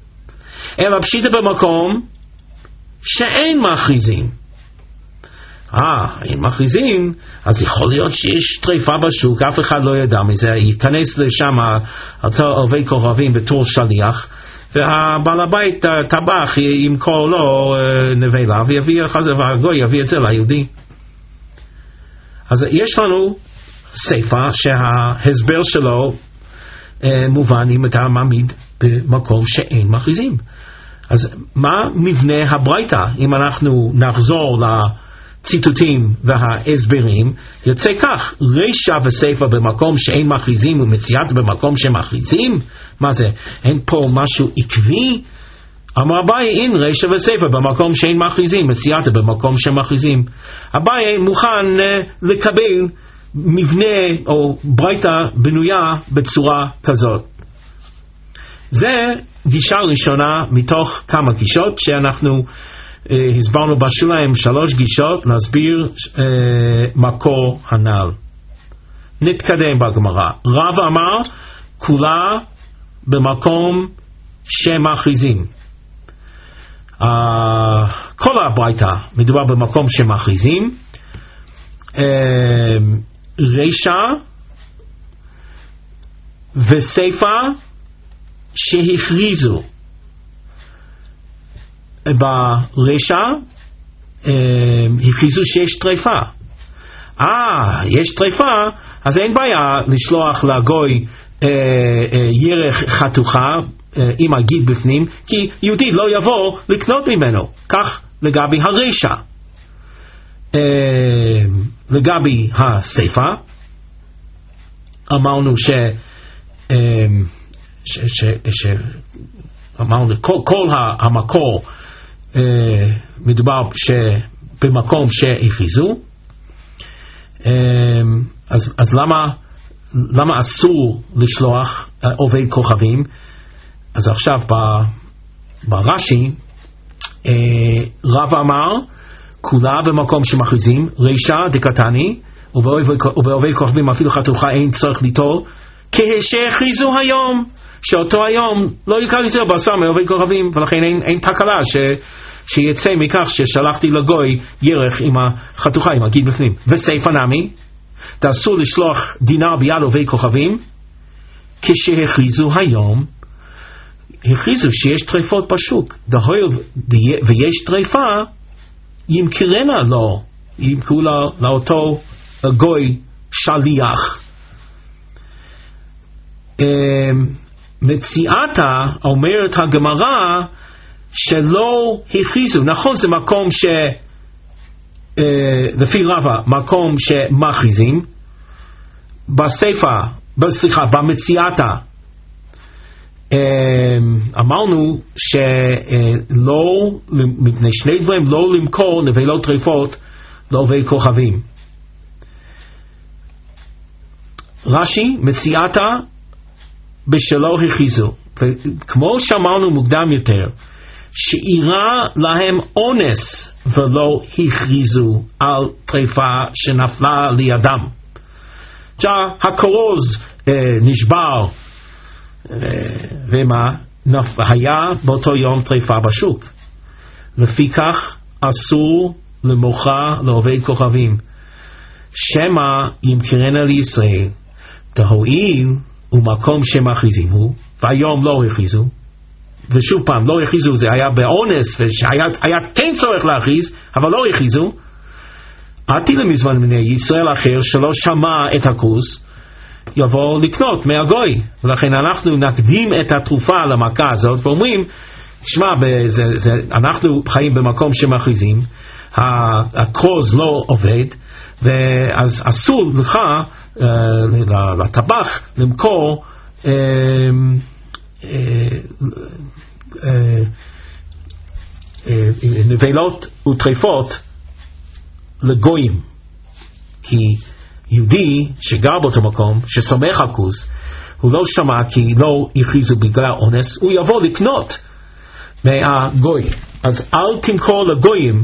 אלא פשיטא במקום שאין מכריזים. אם מכריזים, אז יכול להיות שיש טריפה בשוק, אף אחד לא ידע מזה, ייכנס לשם אותו עובד כוכבים בתור שליח, והבעל הבית טבח ימכור לו נבלה, והגוי יביא את זה ליהודי. אז יש לנו ספר שההסבר שלו מובן אם אתה מעמיד במקום שאין מכריזים. אז מה מבנה הברייתא? אם אנחנו נחזור לציטוטים וההסברים, יוצא כך: רישא וספר במקום שאין מכריזים ומציאת במקום שמכריזים. מה זה? אין פה משהו עקבי? אמר אביי, אין רישא וספר במקום שאין מכריזים, מציאת במקום שמכריזים. אביי מוכן לקבל מבנה או ברייתא בנויה בצורה כזאת. זה גישה ראשונה מתוך כמה גישות שאנחנו הסברנו בשוליים, 3 גישות להסביר מקור הנ"ל. נתקדם בגמרא. רב אמר כולה במקום שמכריזים. כל הברייתא מדובר במקום שמכריזים. רישא וספר שהכריזו. ברישא הכריזו שיש טריפה. יש טריפה, אז אין בעיה לשלוח לגוי ירך חתוכה עם הגיד בפנים, כי יהודי לא יבוא לקנות ממנו. כך לגבי הרישא. לגבי הספר אמרנו אמרנו כל המקור מדובר במקום שהכריזו. אז למה אסור לשלוח עובד כוכבים? אז עכשיו ברש"י רב אמר כולה במקום שמכריזים, רישא דקתני, ובעובד כוכבים אפילו חתוכה אין צריך ליטול, כשהכריזו היום, שאותו היום לא יכריזו בשר מעובד כוכבים, ולכן אין תקלה שיצא מכך ששלחתי לגוי ירך עם החתוכה, עם הגיד בפנים. וספר נמי, תאסור לשלוח דינר ביד עובד כוכבים, כשהכריזו היום, הכריזו שיש טריפות בשוק, ויש טריפה, ימכרנה לו, ימכרו לאותו גוי שליח. מציאתה אומרת הגמרא שלא הכריזו. נכון, זה מקום לפי רבא מקום שמכריזים. במציאתה אמרנו שלא, מפני שני דברים, לא למכור נבלות טריפות לעובד כוכבים. רש"י מציאתה בשלא הכריזו, וכמו שאמרנו מוקדם יותר, שאירה להם אונס ולא הכריזו על טריפה שנפלה לידם. הכרוז נשבר, ומה? היה באותו יום טריפה בשוק. לפיכך אסור למוכר לעובד כוכבים, שמא ימכרנה לישראל, תהואיל ומקום שמכריזים הוא, והיום לא הכריזו. ושוב פעם, לא הכריזו, זה היה באונס, והיה כן צורך להכריז, אבל לא הכריזו. עתי למזמן מני ישראל אחר שלא שמע את הכרוז, יבוא לקנות מהגוי. ולכן אנחנו נקדים את התרופה למכה הזאת ואומרים, תשמע, אנחנו חיים במקום שמכריזים, הכרוז לא עובד, ואז אסור לך לטבח למכור נבלות וטריפות לגויים, כי יהודי שגר באותו מקום, שסומך על כרוז, הוא לא שמע כי לא הכריזו בגלל אונס, הוא יבוא לקנות מהגוי. אז אל תמכור לגויים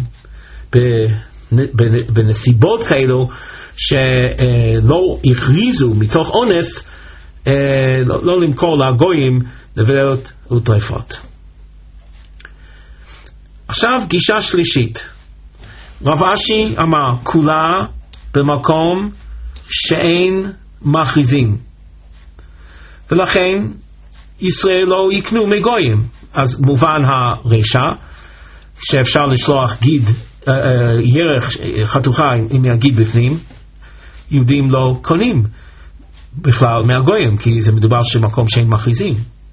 בנסיבות כאלו שלא הכריזו מתוך אונס, לא למכור לגויים נבלות וטריפות. עכשיו גישה שלישית. רב אשי אמר, כולה במקום שאין מכריזים, ולכן ישראל לא יקנו מגויים. אז מובן הרשע שאפשר לשלוח גיד, ירח חתוכה עם הגיד בפנים, יהודים לא קונים בכלל מהגויים, כי זה מדובר שמקום שאין מכריזים.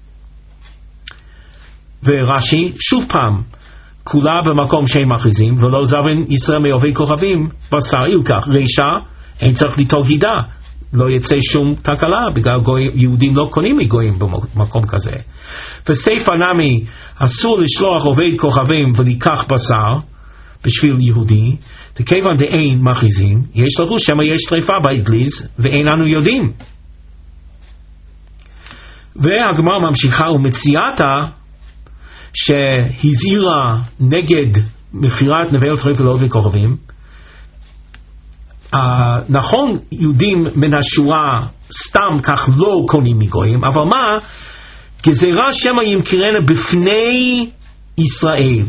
ורש"י שוב פעם, כולה במקום שאין מכריזים, ולא זבין ישראל מאוהבי כוכבים בשר ילקח. רשע אין צריך ליטול גידה, לא יצא שום תקלה, בגלל יהודים לא קונים מגויים במקום כזה. בספר נמי אסור לשלוח עובד כוכבים ולקח בשר בשביל יהודי, כיוון דאין מכריזים, יש לחוש שמה יש טריפה באגליז ואין אנו יודעים. והגמרא ממשיכה ומציאתה שהזהירה נגד מכירת נבלות טריפה לעובד כוכבים. נכון, יהודים מן השורה סתם כך לא קונים מגויים, אבל מה? גזירה שמא ימכרנה בפני ישראל.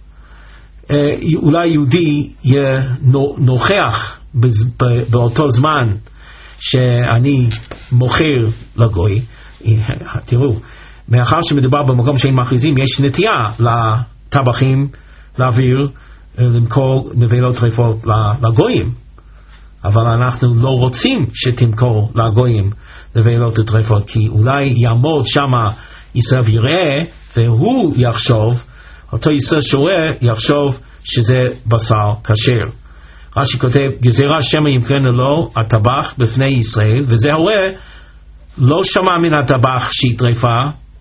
אולי יהודי יהיה נוכח באותו זמן שאני מוכר לגוי. תראו, מאחר שמדובר במקום שאין מכריזים, יש נטייה לטבחים להעביר, למכור נבלות טרפות לגויים. אבל אנחנו לא רוצים שתמכור לגויים נבלות טרפות, כי אולי יעמוד שמה ישראל ויראה, והוא יחשוב, אותו ישראל שרואה יחשוב שזה בשר כשר. רש"י כותב, גזירה שמא ימכרנה לו הטבח בפני ישראל, וזה הורה לא שמע מן הטבח שהיא טרפה,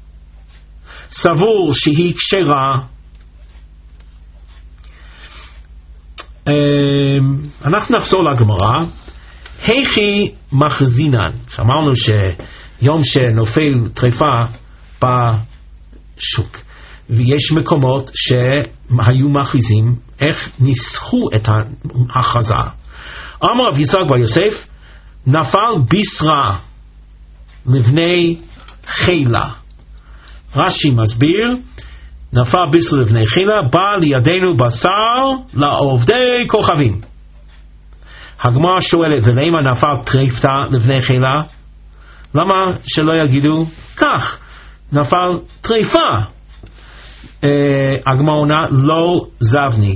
סבור שהיא כשרה. אנחנו נחזור לגמרא. היכי מכריזינן, שאמרנו שיום שנופל טרפה בשוק, ויש מקומות שהיו מכריזים, איך ניסחו את ההכרזה. אמר רב יצחק בר יוסף, נפל בשרה לבני חילה. רש"י מסביר, נפל בשרה לבני חילה, בא לידינו בשר לעובדי כוכבים. הגמרא שואלת, ולמה נפל טרפתא לבני חילה? למה שלא יגידו כך, נפל טרפה? הגמרא עונה, לא זבני.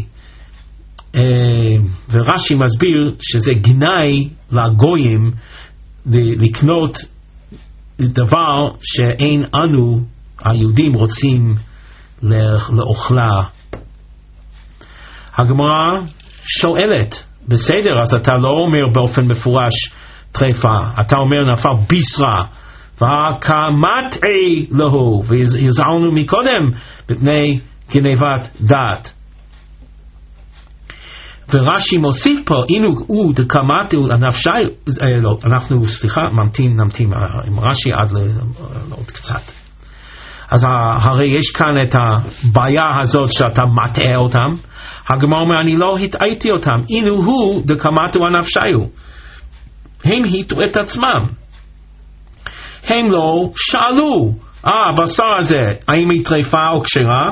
ורש"י מסביר שזה גנאי לגויים לקנות דבר שאין אנו היהודים רוצים לאוכלה. הגמרא שואלת, בסדר, אז אתה לא אומר באופן מפורש טרפה, אתה אומר נפל בשרה, וכמטעי לו, והזהרנו מקודם מפני גנבת דעת. ורש"י מוסיף פה, אינו הוא דקמטו הנפשי, לא, אנחנו, סליחה, נמתין עם רש"י עד לעוד קצת. אז הרי יש כאן את הבעיה הזאת שאתה מטעה אותם. הגמרא אומר, אני לא הטעיתי אותם, אינו הוא דקמטו הנפשי, הם הטעו את עצמם. הם לא שאלו, הבשר הזה, האם היא טרפה או כשרה?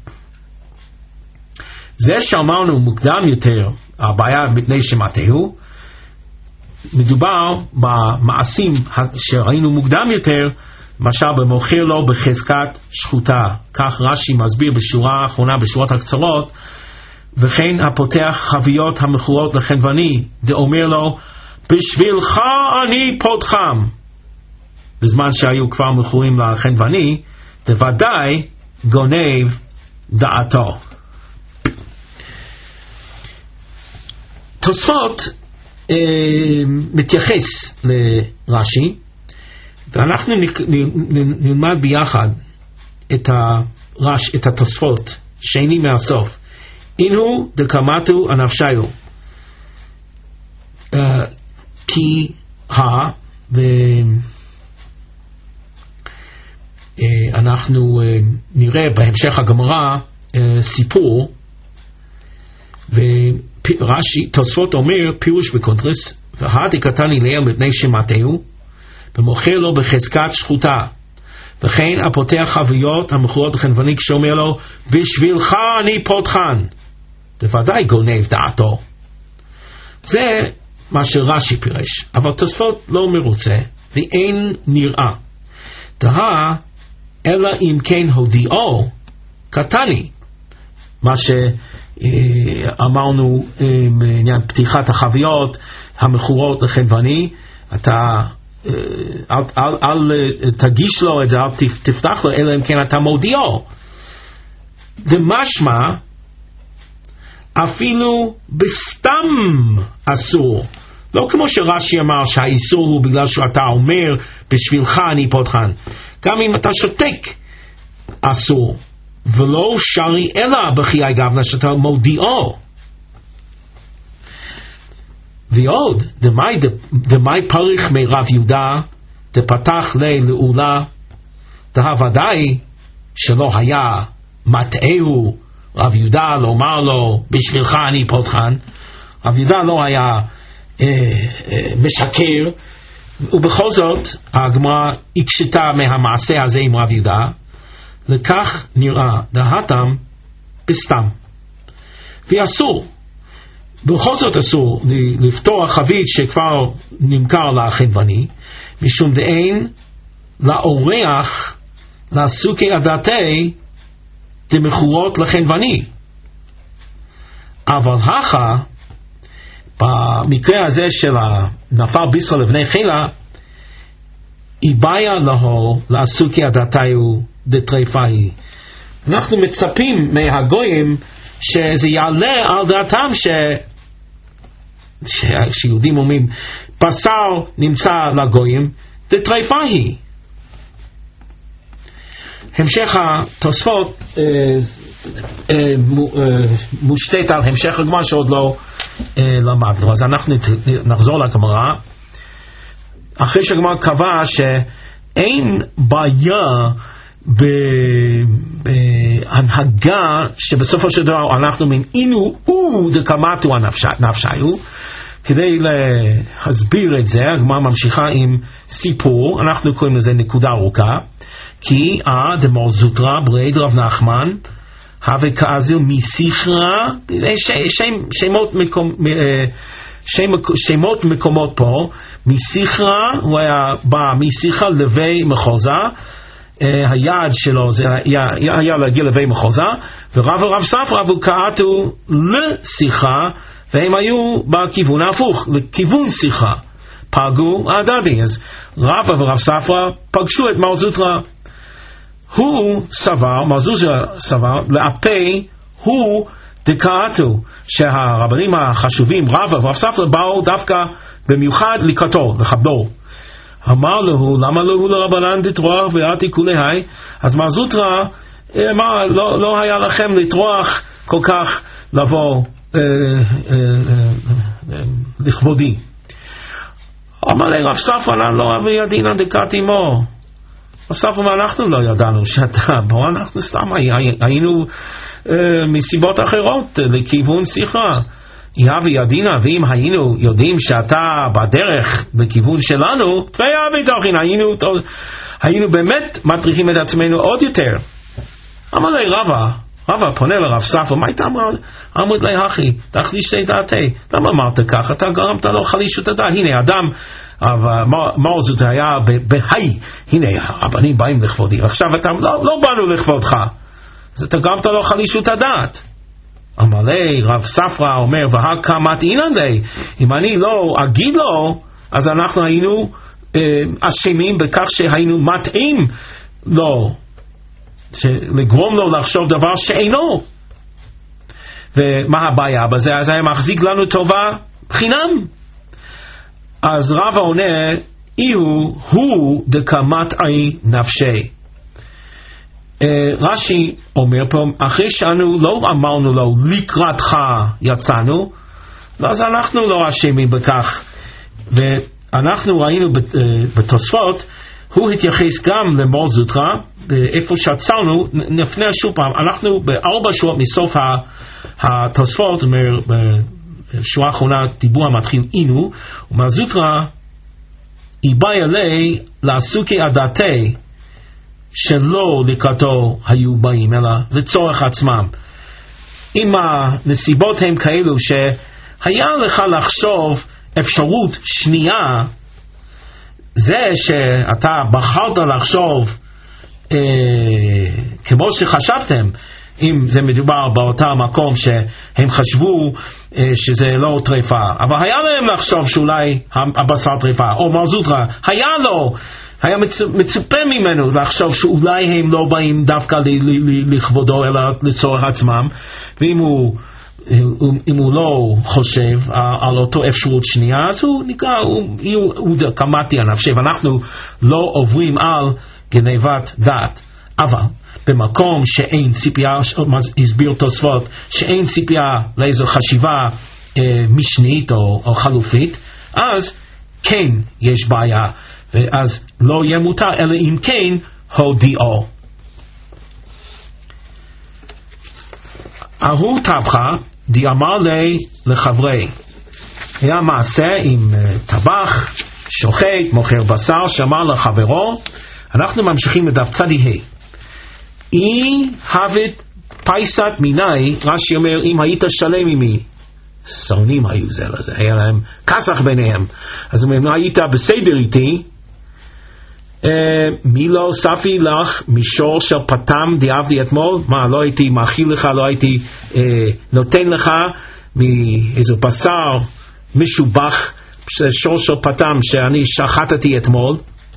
זה שאמרנו מוקדם יותר, הבעיה מפני שמטעו, מדובר במעשים שראינו מוקדם יותר, למשל במוכר לו בחזקת שחוטה. כך רש"י מסביר בשורה האחרונה, בשורות הקצרות, וכן הפותח חביות המכורות לחנווני, דאומר לו, בשבילך אני פותחם. בזמן שהיו כבר מכורים לחנווני, בוודאי גונב דעתו. תוספות מתייחס לרש"י, ואנחנו נלמד ביחד את התוספות שני מהסוף. אינו דקמטו הנפשיו, כי אנחנו נראה בהמשך הגמרא סיפור, ורש"י תוספות אומר פירוש בקונטרס, והדקתני ליל מפני שמטעו, ומוכר לו בחזקת שחוטה, וכן הפותח חביות המכורות לחנווני, כשאומר לו בשבילך אני פותחן. בוודאי גונב דעתו. זה מה שרש"י פירש, אבל תוספות לא מרוצה, ואין נראה. דהה, אלא אם כן הודיעו, קטני, מה שאמרנו בעניין פתיחת החביות, המכורות לחנווני, אתה אל תגיש לו את זה, אל תפתח לו, אלא אם כן אתה מודיעו. דמשמע, אפילו בסתם אסור. לא כמו שרש"י אמר שהאיסור הוא בגלל שאתה אומר בשבילך אני פותחן. גם אם אתה שותק אסור, ולא שרי אלא בחיי גבנה שאתה מודיעו. ועוד, דמי פריך מרב יהודה דפתח לעולה, דה ודאי שלא היה מטעהו רב יהודה לומר לו בשבילך אני פותחן. רב יהודה לא היה משקר, ובכל זאת הגמרא הקשתה מהמעשה הזה עם רב יהודה. לכך נראה דהתם בסתם, ואסור, בכל זאת אסור לפתוח חבית שכבר נמכר לחנווני, משום דאין לאורח לעסוקי הדתי דמכורות לחנווני. אבל הכה במקרה הזה של נפל בישראל לבני חילה, איבאיה לו לעסוקי הדתיו דטריפאי. אנחנו מצפים מהגויים שזה יעלה על דעתם שיהודים אומרים בשר נמצא לגויים דטריפאי. המשך התוספות מושתת על המשך הגמרא שעוד לא למדנו. אז אנחנו נחזור לגמרא אחרי שהגמרא קבע שאין בעיה בהנהגה שבסופו של דבר אנחנו אינו דקמתו הנפשיו. כדי להסביר את זה הגמרא ממשיכה עם סיפור, אנחנו קוראים לזה נקודה ארוכה. כי דמור זוטרא ברד רב נחמן הווה כאזיל מסיכרא, שמות מקומות פה. מסיכרא, הוא היה בא מסיכרא לוי מחוזה, היעד שלו זה היה להגיע לוי מחוזה, ורב ורב ספרא וקעתו לשיחה, והם היו בכיוון ההפוך, לכיוון שיחה, פגעו הדדי. אז רב ורב ספרא פגשו את מר זוטרא. הוא סבר, מר זוטרא סבר, לאפי הוא דקעתו, שהרבנים החשובים רב ורב ספרא באו דווקא במיוחד לקראתו, לכבדו. אמר לו, למה לו לרבנן תטרוח ואתי כולי היי? אז מר זוטרא אמר, לא היה לכם לטרוח כל כך לבוא לכבודי. אמר לי רב ספרא, לא אבי ידינא דקעתי מו. רב ספרא, אנחנו לא ידענו שאתה בוא, אנחנו סתם היינו מסיבות אחרות לכיוון שיחה. יהבי ידינה, ואם היינו יודעים שאתה בדרך בכיוון שלנו, תראה תוכן, היינו באמת מטריחים את עצמנו עוד יותר. אמר לי רבא פונה לרב ספרא, מה הייתה אמרת לי אחי, תחליש את דעתי, למה אמרת ככה? אתה גרמת לו חלישות הדעת. הנה אדם, מה זאת היה בהי, הנה הרבנים באים לכבודי, עכשיו אתה לא באנו לכבודך, אז אתה גרמת לו חלישות הדעת. אמר לי רב ספרא אומר, והקמת אינן די, אם אני לא אגיד לו, אז אנחנו היינו אשמים בכך שהיינו מטעים לו, לגרום לו לחשוב דבר שאינו. ומה הבעיה בזה? אז היה מחזיק לנו טובה חינם. אז רב עונה, הוא דקמטעי נפשי. רש"י אומר פה, אחרי שאנו לא אמרנו לו לקראתך יצאנו, אז אנחנו לא אשמים בכך. ואנחנו ראינו בתוספות, הוא התייחס גם למור זוטרא, איפה שעצרנו. נפנה שוב פעם, אנחנו ב4 שורות מסוף התוספות, בשורה האחרונה דיבור המתחיל אינו, ומר זוטרא איבאי עלי לעסוקי הדתי שלא לקראתו היו באים, אלא לצורך עצמם. אם הנסיבות הן כאלו שהיה לך לחשוב אפשרות שנייה, זה שאתה בחרת לחשוב כמו שחשבתם, אם זה מדובר באותה מקום שהם חשבו שזה לא טריפה, אבל היה להם לחשוב שאולי הבשר טריפה, או מרזוטרה, היה מצופה ממנו לחשוב שאולי הם לא באים דווקא לכבודו אלא לצורך עצמם, ואם הוא לא חושב על אותו אפשרות שנייה, אז הוא נקרא, הוא קמתי הנפשי, ואנחנו לא עוברים על גנבת דעת. אבל במקום שאין ציפייה, הסביר תוספות, שאין ציפייה לאיזו חשיבה משנית או חלופית, אז כן יש בעיה, ואז לא יהיה מותר, אלא אם כן הודיעו. ההוא טבחה אמר לי לחברי, היה מעשה עם טבח, שוחט, מוכר בשר, שאמר לחברו, אנחנו ממשיכים לדף צדיהי. אי הבאת פייסת מיני, רש"י אומר, אם היית שלם עמי, שונאים היו זה לזה, היה להם כסח ביניהם, אז אם היית בסדר איתי, מי לא הוספי לך מישור של פתם דיעבדי אתמול? מה, לא הייתי מאכיל לך, לא הייתי נותן לך מאיזה בשר משובח, שור של פתם שאני שחטתי אתמול?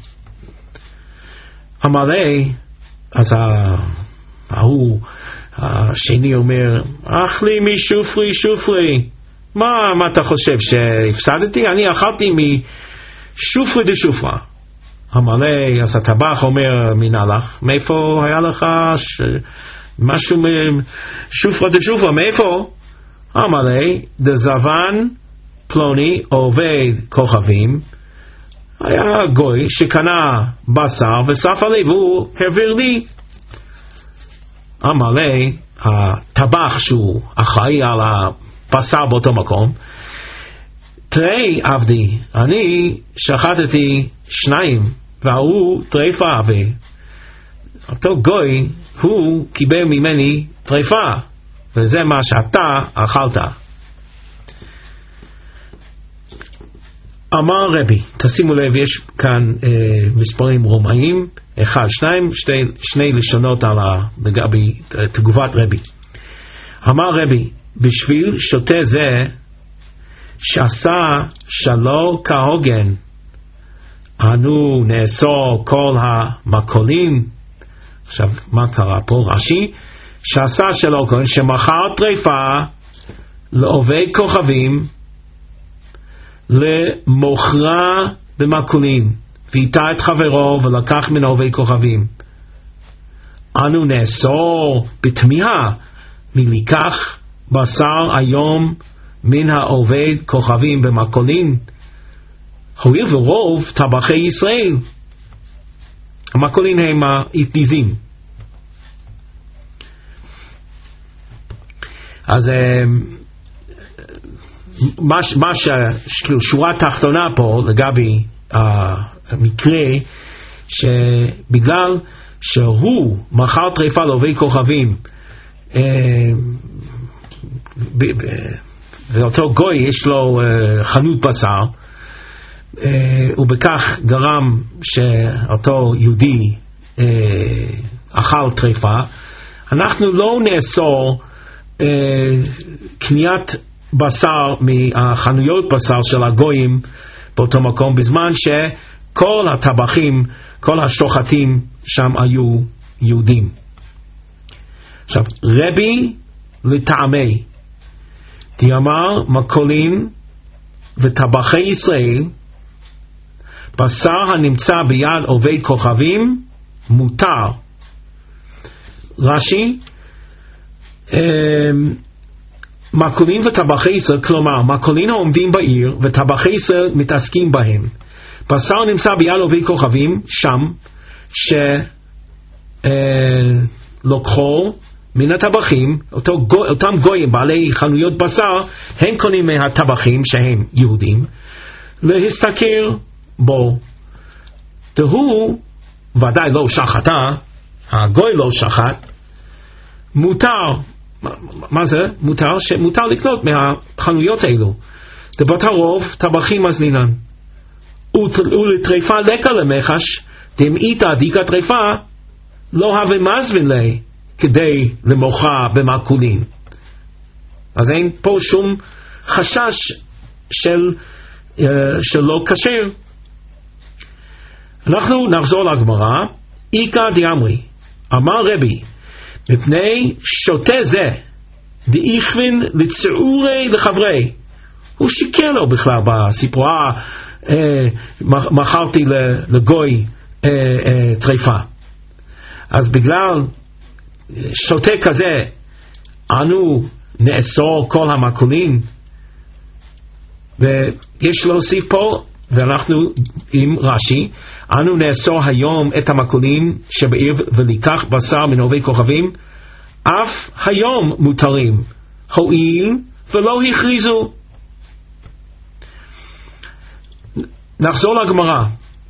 אמר לי, אז ההוא השני אומר, אך לי משופרי, מה אתה חושב, שהפסדתי? אני אכלתי משופרי דשופרה. אמר לי, אז הטבח אומר, מינה לך, מאיפה היה לך משהו משופרה דשופרה, מאיפה? אמר לי, דזבן פלוני עובד כוכבים, היה גוי שקנה בשר וסף עלי והוא העביר לי. אמר לי, הטבח שהוא אחראי על הבשר באותו מקום, תראי עבדי, אני שחטתי 2 והוא טריפה, ואותו גוי הוא קיבל ממני טריפה, וזה מה שאתה אכלת. אמר רבי, תשימו לב, יש כאן מספרים רומאים, 1, 2, שני לשונות לגבי תגובת רבי. אמר רבי, בשביל שוטה זה שעשה שלא כהוגן, אנו נאסור כל המקולים. עכשיו, מה קרה פה? רש"י, שעשה שלא כהוגן, שמכר טריפה לעובד כוכבים, למוכרה במקולים, ואיתה את חברו ולקח מן עובד כוכבים. אנו נאסור בתמיהה מלקח בשר היום מן העובד כוכבים במקולים, הואיל ורוב טבחי ישראל המקולים הם האטליזים. אז מה שורה תחתונה פה לגבי המקרה, שבגלל שהוא מכר טריפה לעובד כוכבים, ואותו גוי יש לו חנות בשר, ובכך גרם שאותו יהודי אכל טריפה, אנחנו לא נאסור קניית בשר מהחנויות בשר של הגויים באותו מקום, בזמן שכל הטבחים, כל השוחטים שם היו יהודים. עכשיו, רבי לטעמי תאמר מקולים וטבחי ישראל, בשר הנמצא ביד עובד כוכבים מותר. רש"י, מקולים וטבחי ישראל, כלומר מקולים העומדים בעיר וטבחי ישראל מתעסקים בהם. בשר נמצא ביד עובד כוכבים שם, שלוקחו מן הטבחים, אותם גויים בעלי חנויות בשר, הם קונים מהטבחים שהם יהודים, להסתכל בו. והוא ודאי לא שחטה, הגוי לא שחט, מותר מה זה? מותר לקנות מהחנויות האלו. דבת הרוב טבחים מזלינן. ולטריפה לקה למחש, דמאיתא דיקה טריפה, לא הווה מזמין לי, כדי למוחה במעקולין. אז אין פה שום חשש של לא כשר. אנחנו נחזור לגמרא. איקא דאמרי, אמר רבי, מפני שוטה זה, דאיכווין לצעורי לחברי. הוא שיקר לו בכלל בסיפור, מכרתי לגוי טריפה. אז בגלל שוטה כזה, אנו נאסור כל המעקולין. ויש להוסיף פה, ואנחנו עם רש"י, אנו נאסור היום את המעקולין שבעיר ולקח בשר מנובי כוכבים, אף היום מותרים, הואיל ולא הכריזו. נחזור לגמרא.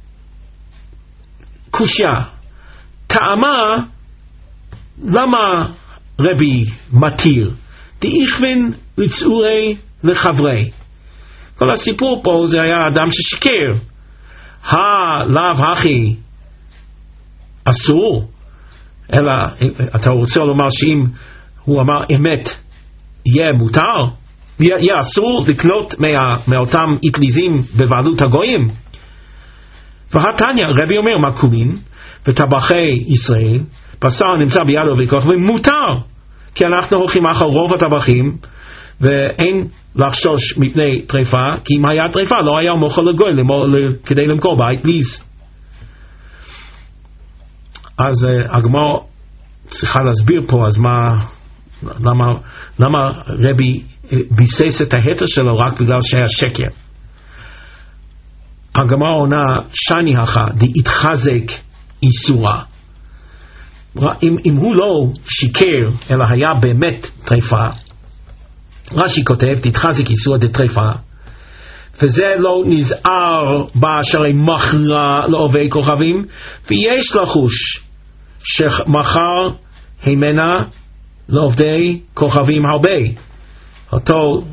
קושיה, טעמה, למה רבי מתיר? דאיכווין לצעורי לחברי. כל הסיפור פה זה היה אדם ששיקר. לאו הכי אסור, אלא אתה רוצה לומר שאם הוא אמר אמת יהיה מותר, יהיה אסור לקנות מאותם אטליזים בבעלות הגויים. והתניא, רבי אומר מעקולין וטבחי ישראל, בשר נמצא ביד עובי כוכבים, מותר, כי אנחנו הולכים אחר רוב הטבחים ואין לחשוש מפני טריפה, כי אם היה טריפה לא היה מוכר לגוי כדי למכור באטליז. אז הגמרא צריכה להסביר פה, אז למה רבי ביסס את ההתר שלו רק בגלל שהיה שקר? הגמרא עונה שני הכה דהתחזק איסורה. אם הוא לא שיקר אלא היה באמת טריפה, רש"י כותב תתחזק איסורה דטריפה, וזה לא נזהר באשרי מכרה לעובי כוכבים, ויש לחוש שמכר הימנה לעובדי כוכבים הרבה. אותו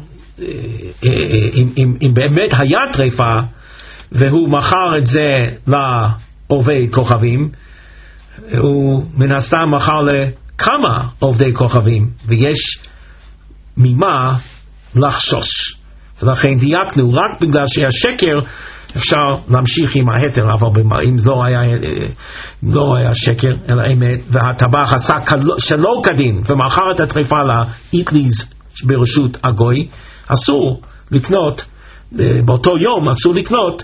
אם באמת היה טריפה והוא מכר את זה לעובדי כוכבים, הוא מן הסתם מכר לכמה עובדי כוכבים, ויש ממה לחשוש. ולכן דייקנו, רק בגלל שהיה שקר אפשר להמשיך עם ההתר, אבל אם לא היה שקר אלא אמת, והטבח עשה שלא כדין ומכר את הטריפה לאטליז ברשות הגוי, אסור לקנות באותו יום, אסור לקנות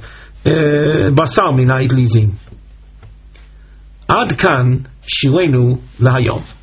בשר מן האטליזים. עד כאן שירנו להיום.